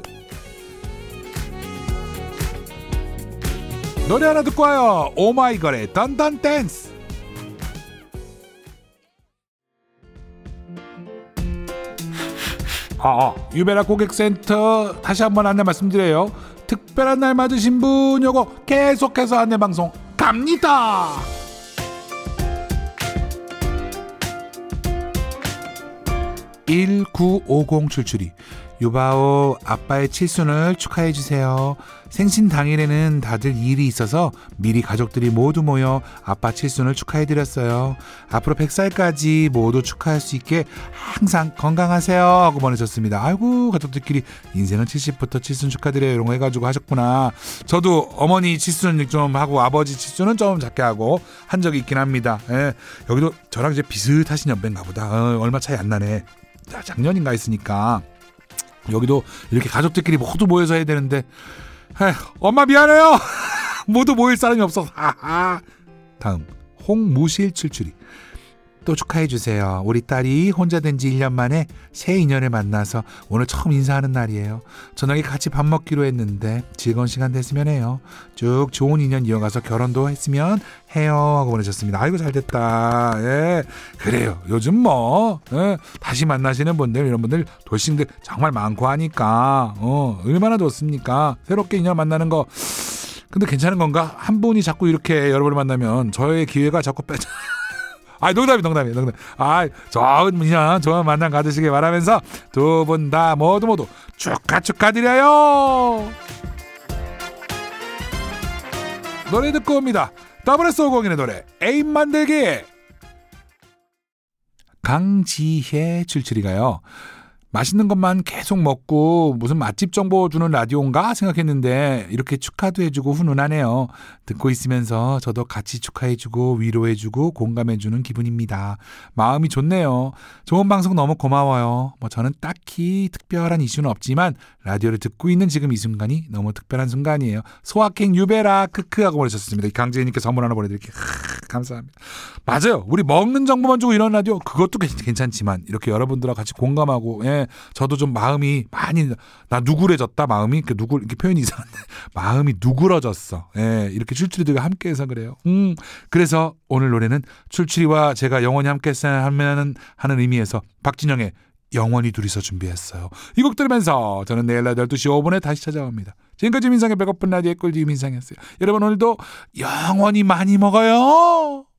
노래 하나 듣고 와요. 오마이걸의 던던 댄스. 아, 아, 유베라 고객센터 다시 한번 안내 말씀드려요. 특별한 날 맞으신 분 요거 계속해서 안내 방송 갑니다. 일구오공 출출이. 유바오 아빠의 칠순을 축하해주세요. 생신 당일에는 다들 일이 있어서 미리 가족들이 모두 모여 아빠 칠순을 축하해드렸어요. 앞으로 백 살까지 모두 축하할 수 있게 항상 건강하세요 하고 보내셨습니다. 아이고 가족들끼리 인생은 칠십부터 칠순 축하드려요 이런 거 해가지고 하셨구나. 저도 어머니 칠순 좀 하고 아버지 칠순은 좀 작게 하고 한 적이 있긴 합니다. 예, 여기도 저랑 이제 비슷하신 연배인가 보다. 어, 얼마 차이 안 나네. 자, 작년인가 했으니까 여기도 이렇게 가족들끼리 모두 모여서 해야 되는데 에휴, 엄마 미안해요. 모두 모일 사람이 없어서. 다음 홍무실 출출이. 또 축하해주세요. 우리 딸이 혼자 된 지 일 년 만에 새 인연을 만나서 오늘 처음 인사하는 날이에요. 저녁에 같이 밥 먹기로 했는데 즐거운 시간 됐으면 해요. 쭉 좋은 인연 이어가서 결혼도 했으면 해요 하고 보내셨습니다. 아이고 잘됐다. 예, 그래요. 요즘 뭐 예, 다시 만나시는 분들 이런 분들 돌싱들 정말 많고 하니까 어, 얼마나 좋습니까. 새롭게 인연 만나는 거. 근데 괜찮은 건가? 한 분이 자꾸 이렇게 여러분을 만나면 저의 기회가 자꾸 빼자. 아, 농담이 농담이 농담. 아, 좋은 인연, 좋은 만남 가지시길 바라면서 두 분 다 모두 모두 축하 축하드려요. 노래 듣고 옵니다. 더블에스 오공인의 노래 애인 만들기. 강지혜 출출이가요. 맛있는 것만 계속 먹고 무슨 맛집 정보 주는 라디오인가 생각했는데 이렇게 축하도 해주고 훈훈하네요. 듣고 있으면서 저도 같이 축하해주고 위로해주고 공감해주는 기분입니다. 마음이 좋네요. 좋은 방송 너무 고마워요. 뭐 저는 딱히 특별한 이슈는 없지만 라디오를 듣고 있는 지금 이 순간이 너무 특별한 순간이에요. 소확행 유베라 크크 하고 보내셨습니다. 강재희님께 선물 하나 보내드릴게요. 하, 감사합니다. 맞아요. 우리 먹는 정보만 주고 이런 라디오 그것도 괜찮지만 이렇게 여러분들과 같이 공감하고 예, 저도 좀 마음이 많이 나 누구래졌다 마음이 그 누구 이렇게 표현이 이상한데 마음이 누그러졌어. 예, 이렇게 출출이들과 함께해서 그래요. 음, 그래서 오늘 노래는 출출이와 제가 영원히 함께했어야 하면 하는 의미에서 박진영의 영원히 둘이서 준비했어요. 이 곡 들으면서 저는 내일 낮 열두 시 오 분에 다시 찾아옵니다. 지금까지 민상의 배고픈 라디오의 꿀디 민상이었어요. 여러분 오늘도 영원히 많이 먹어요.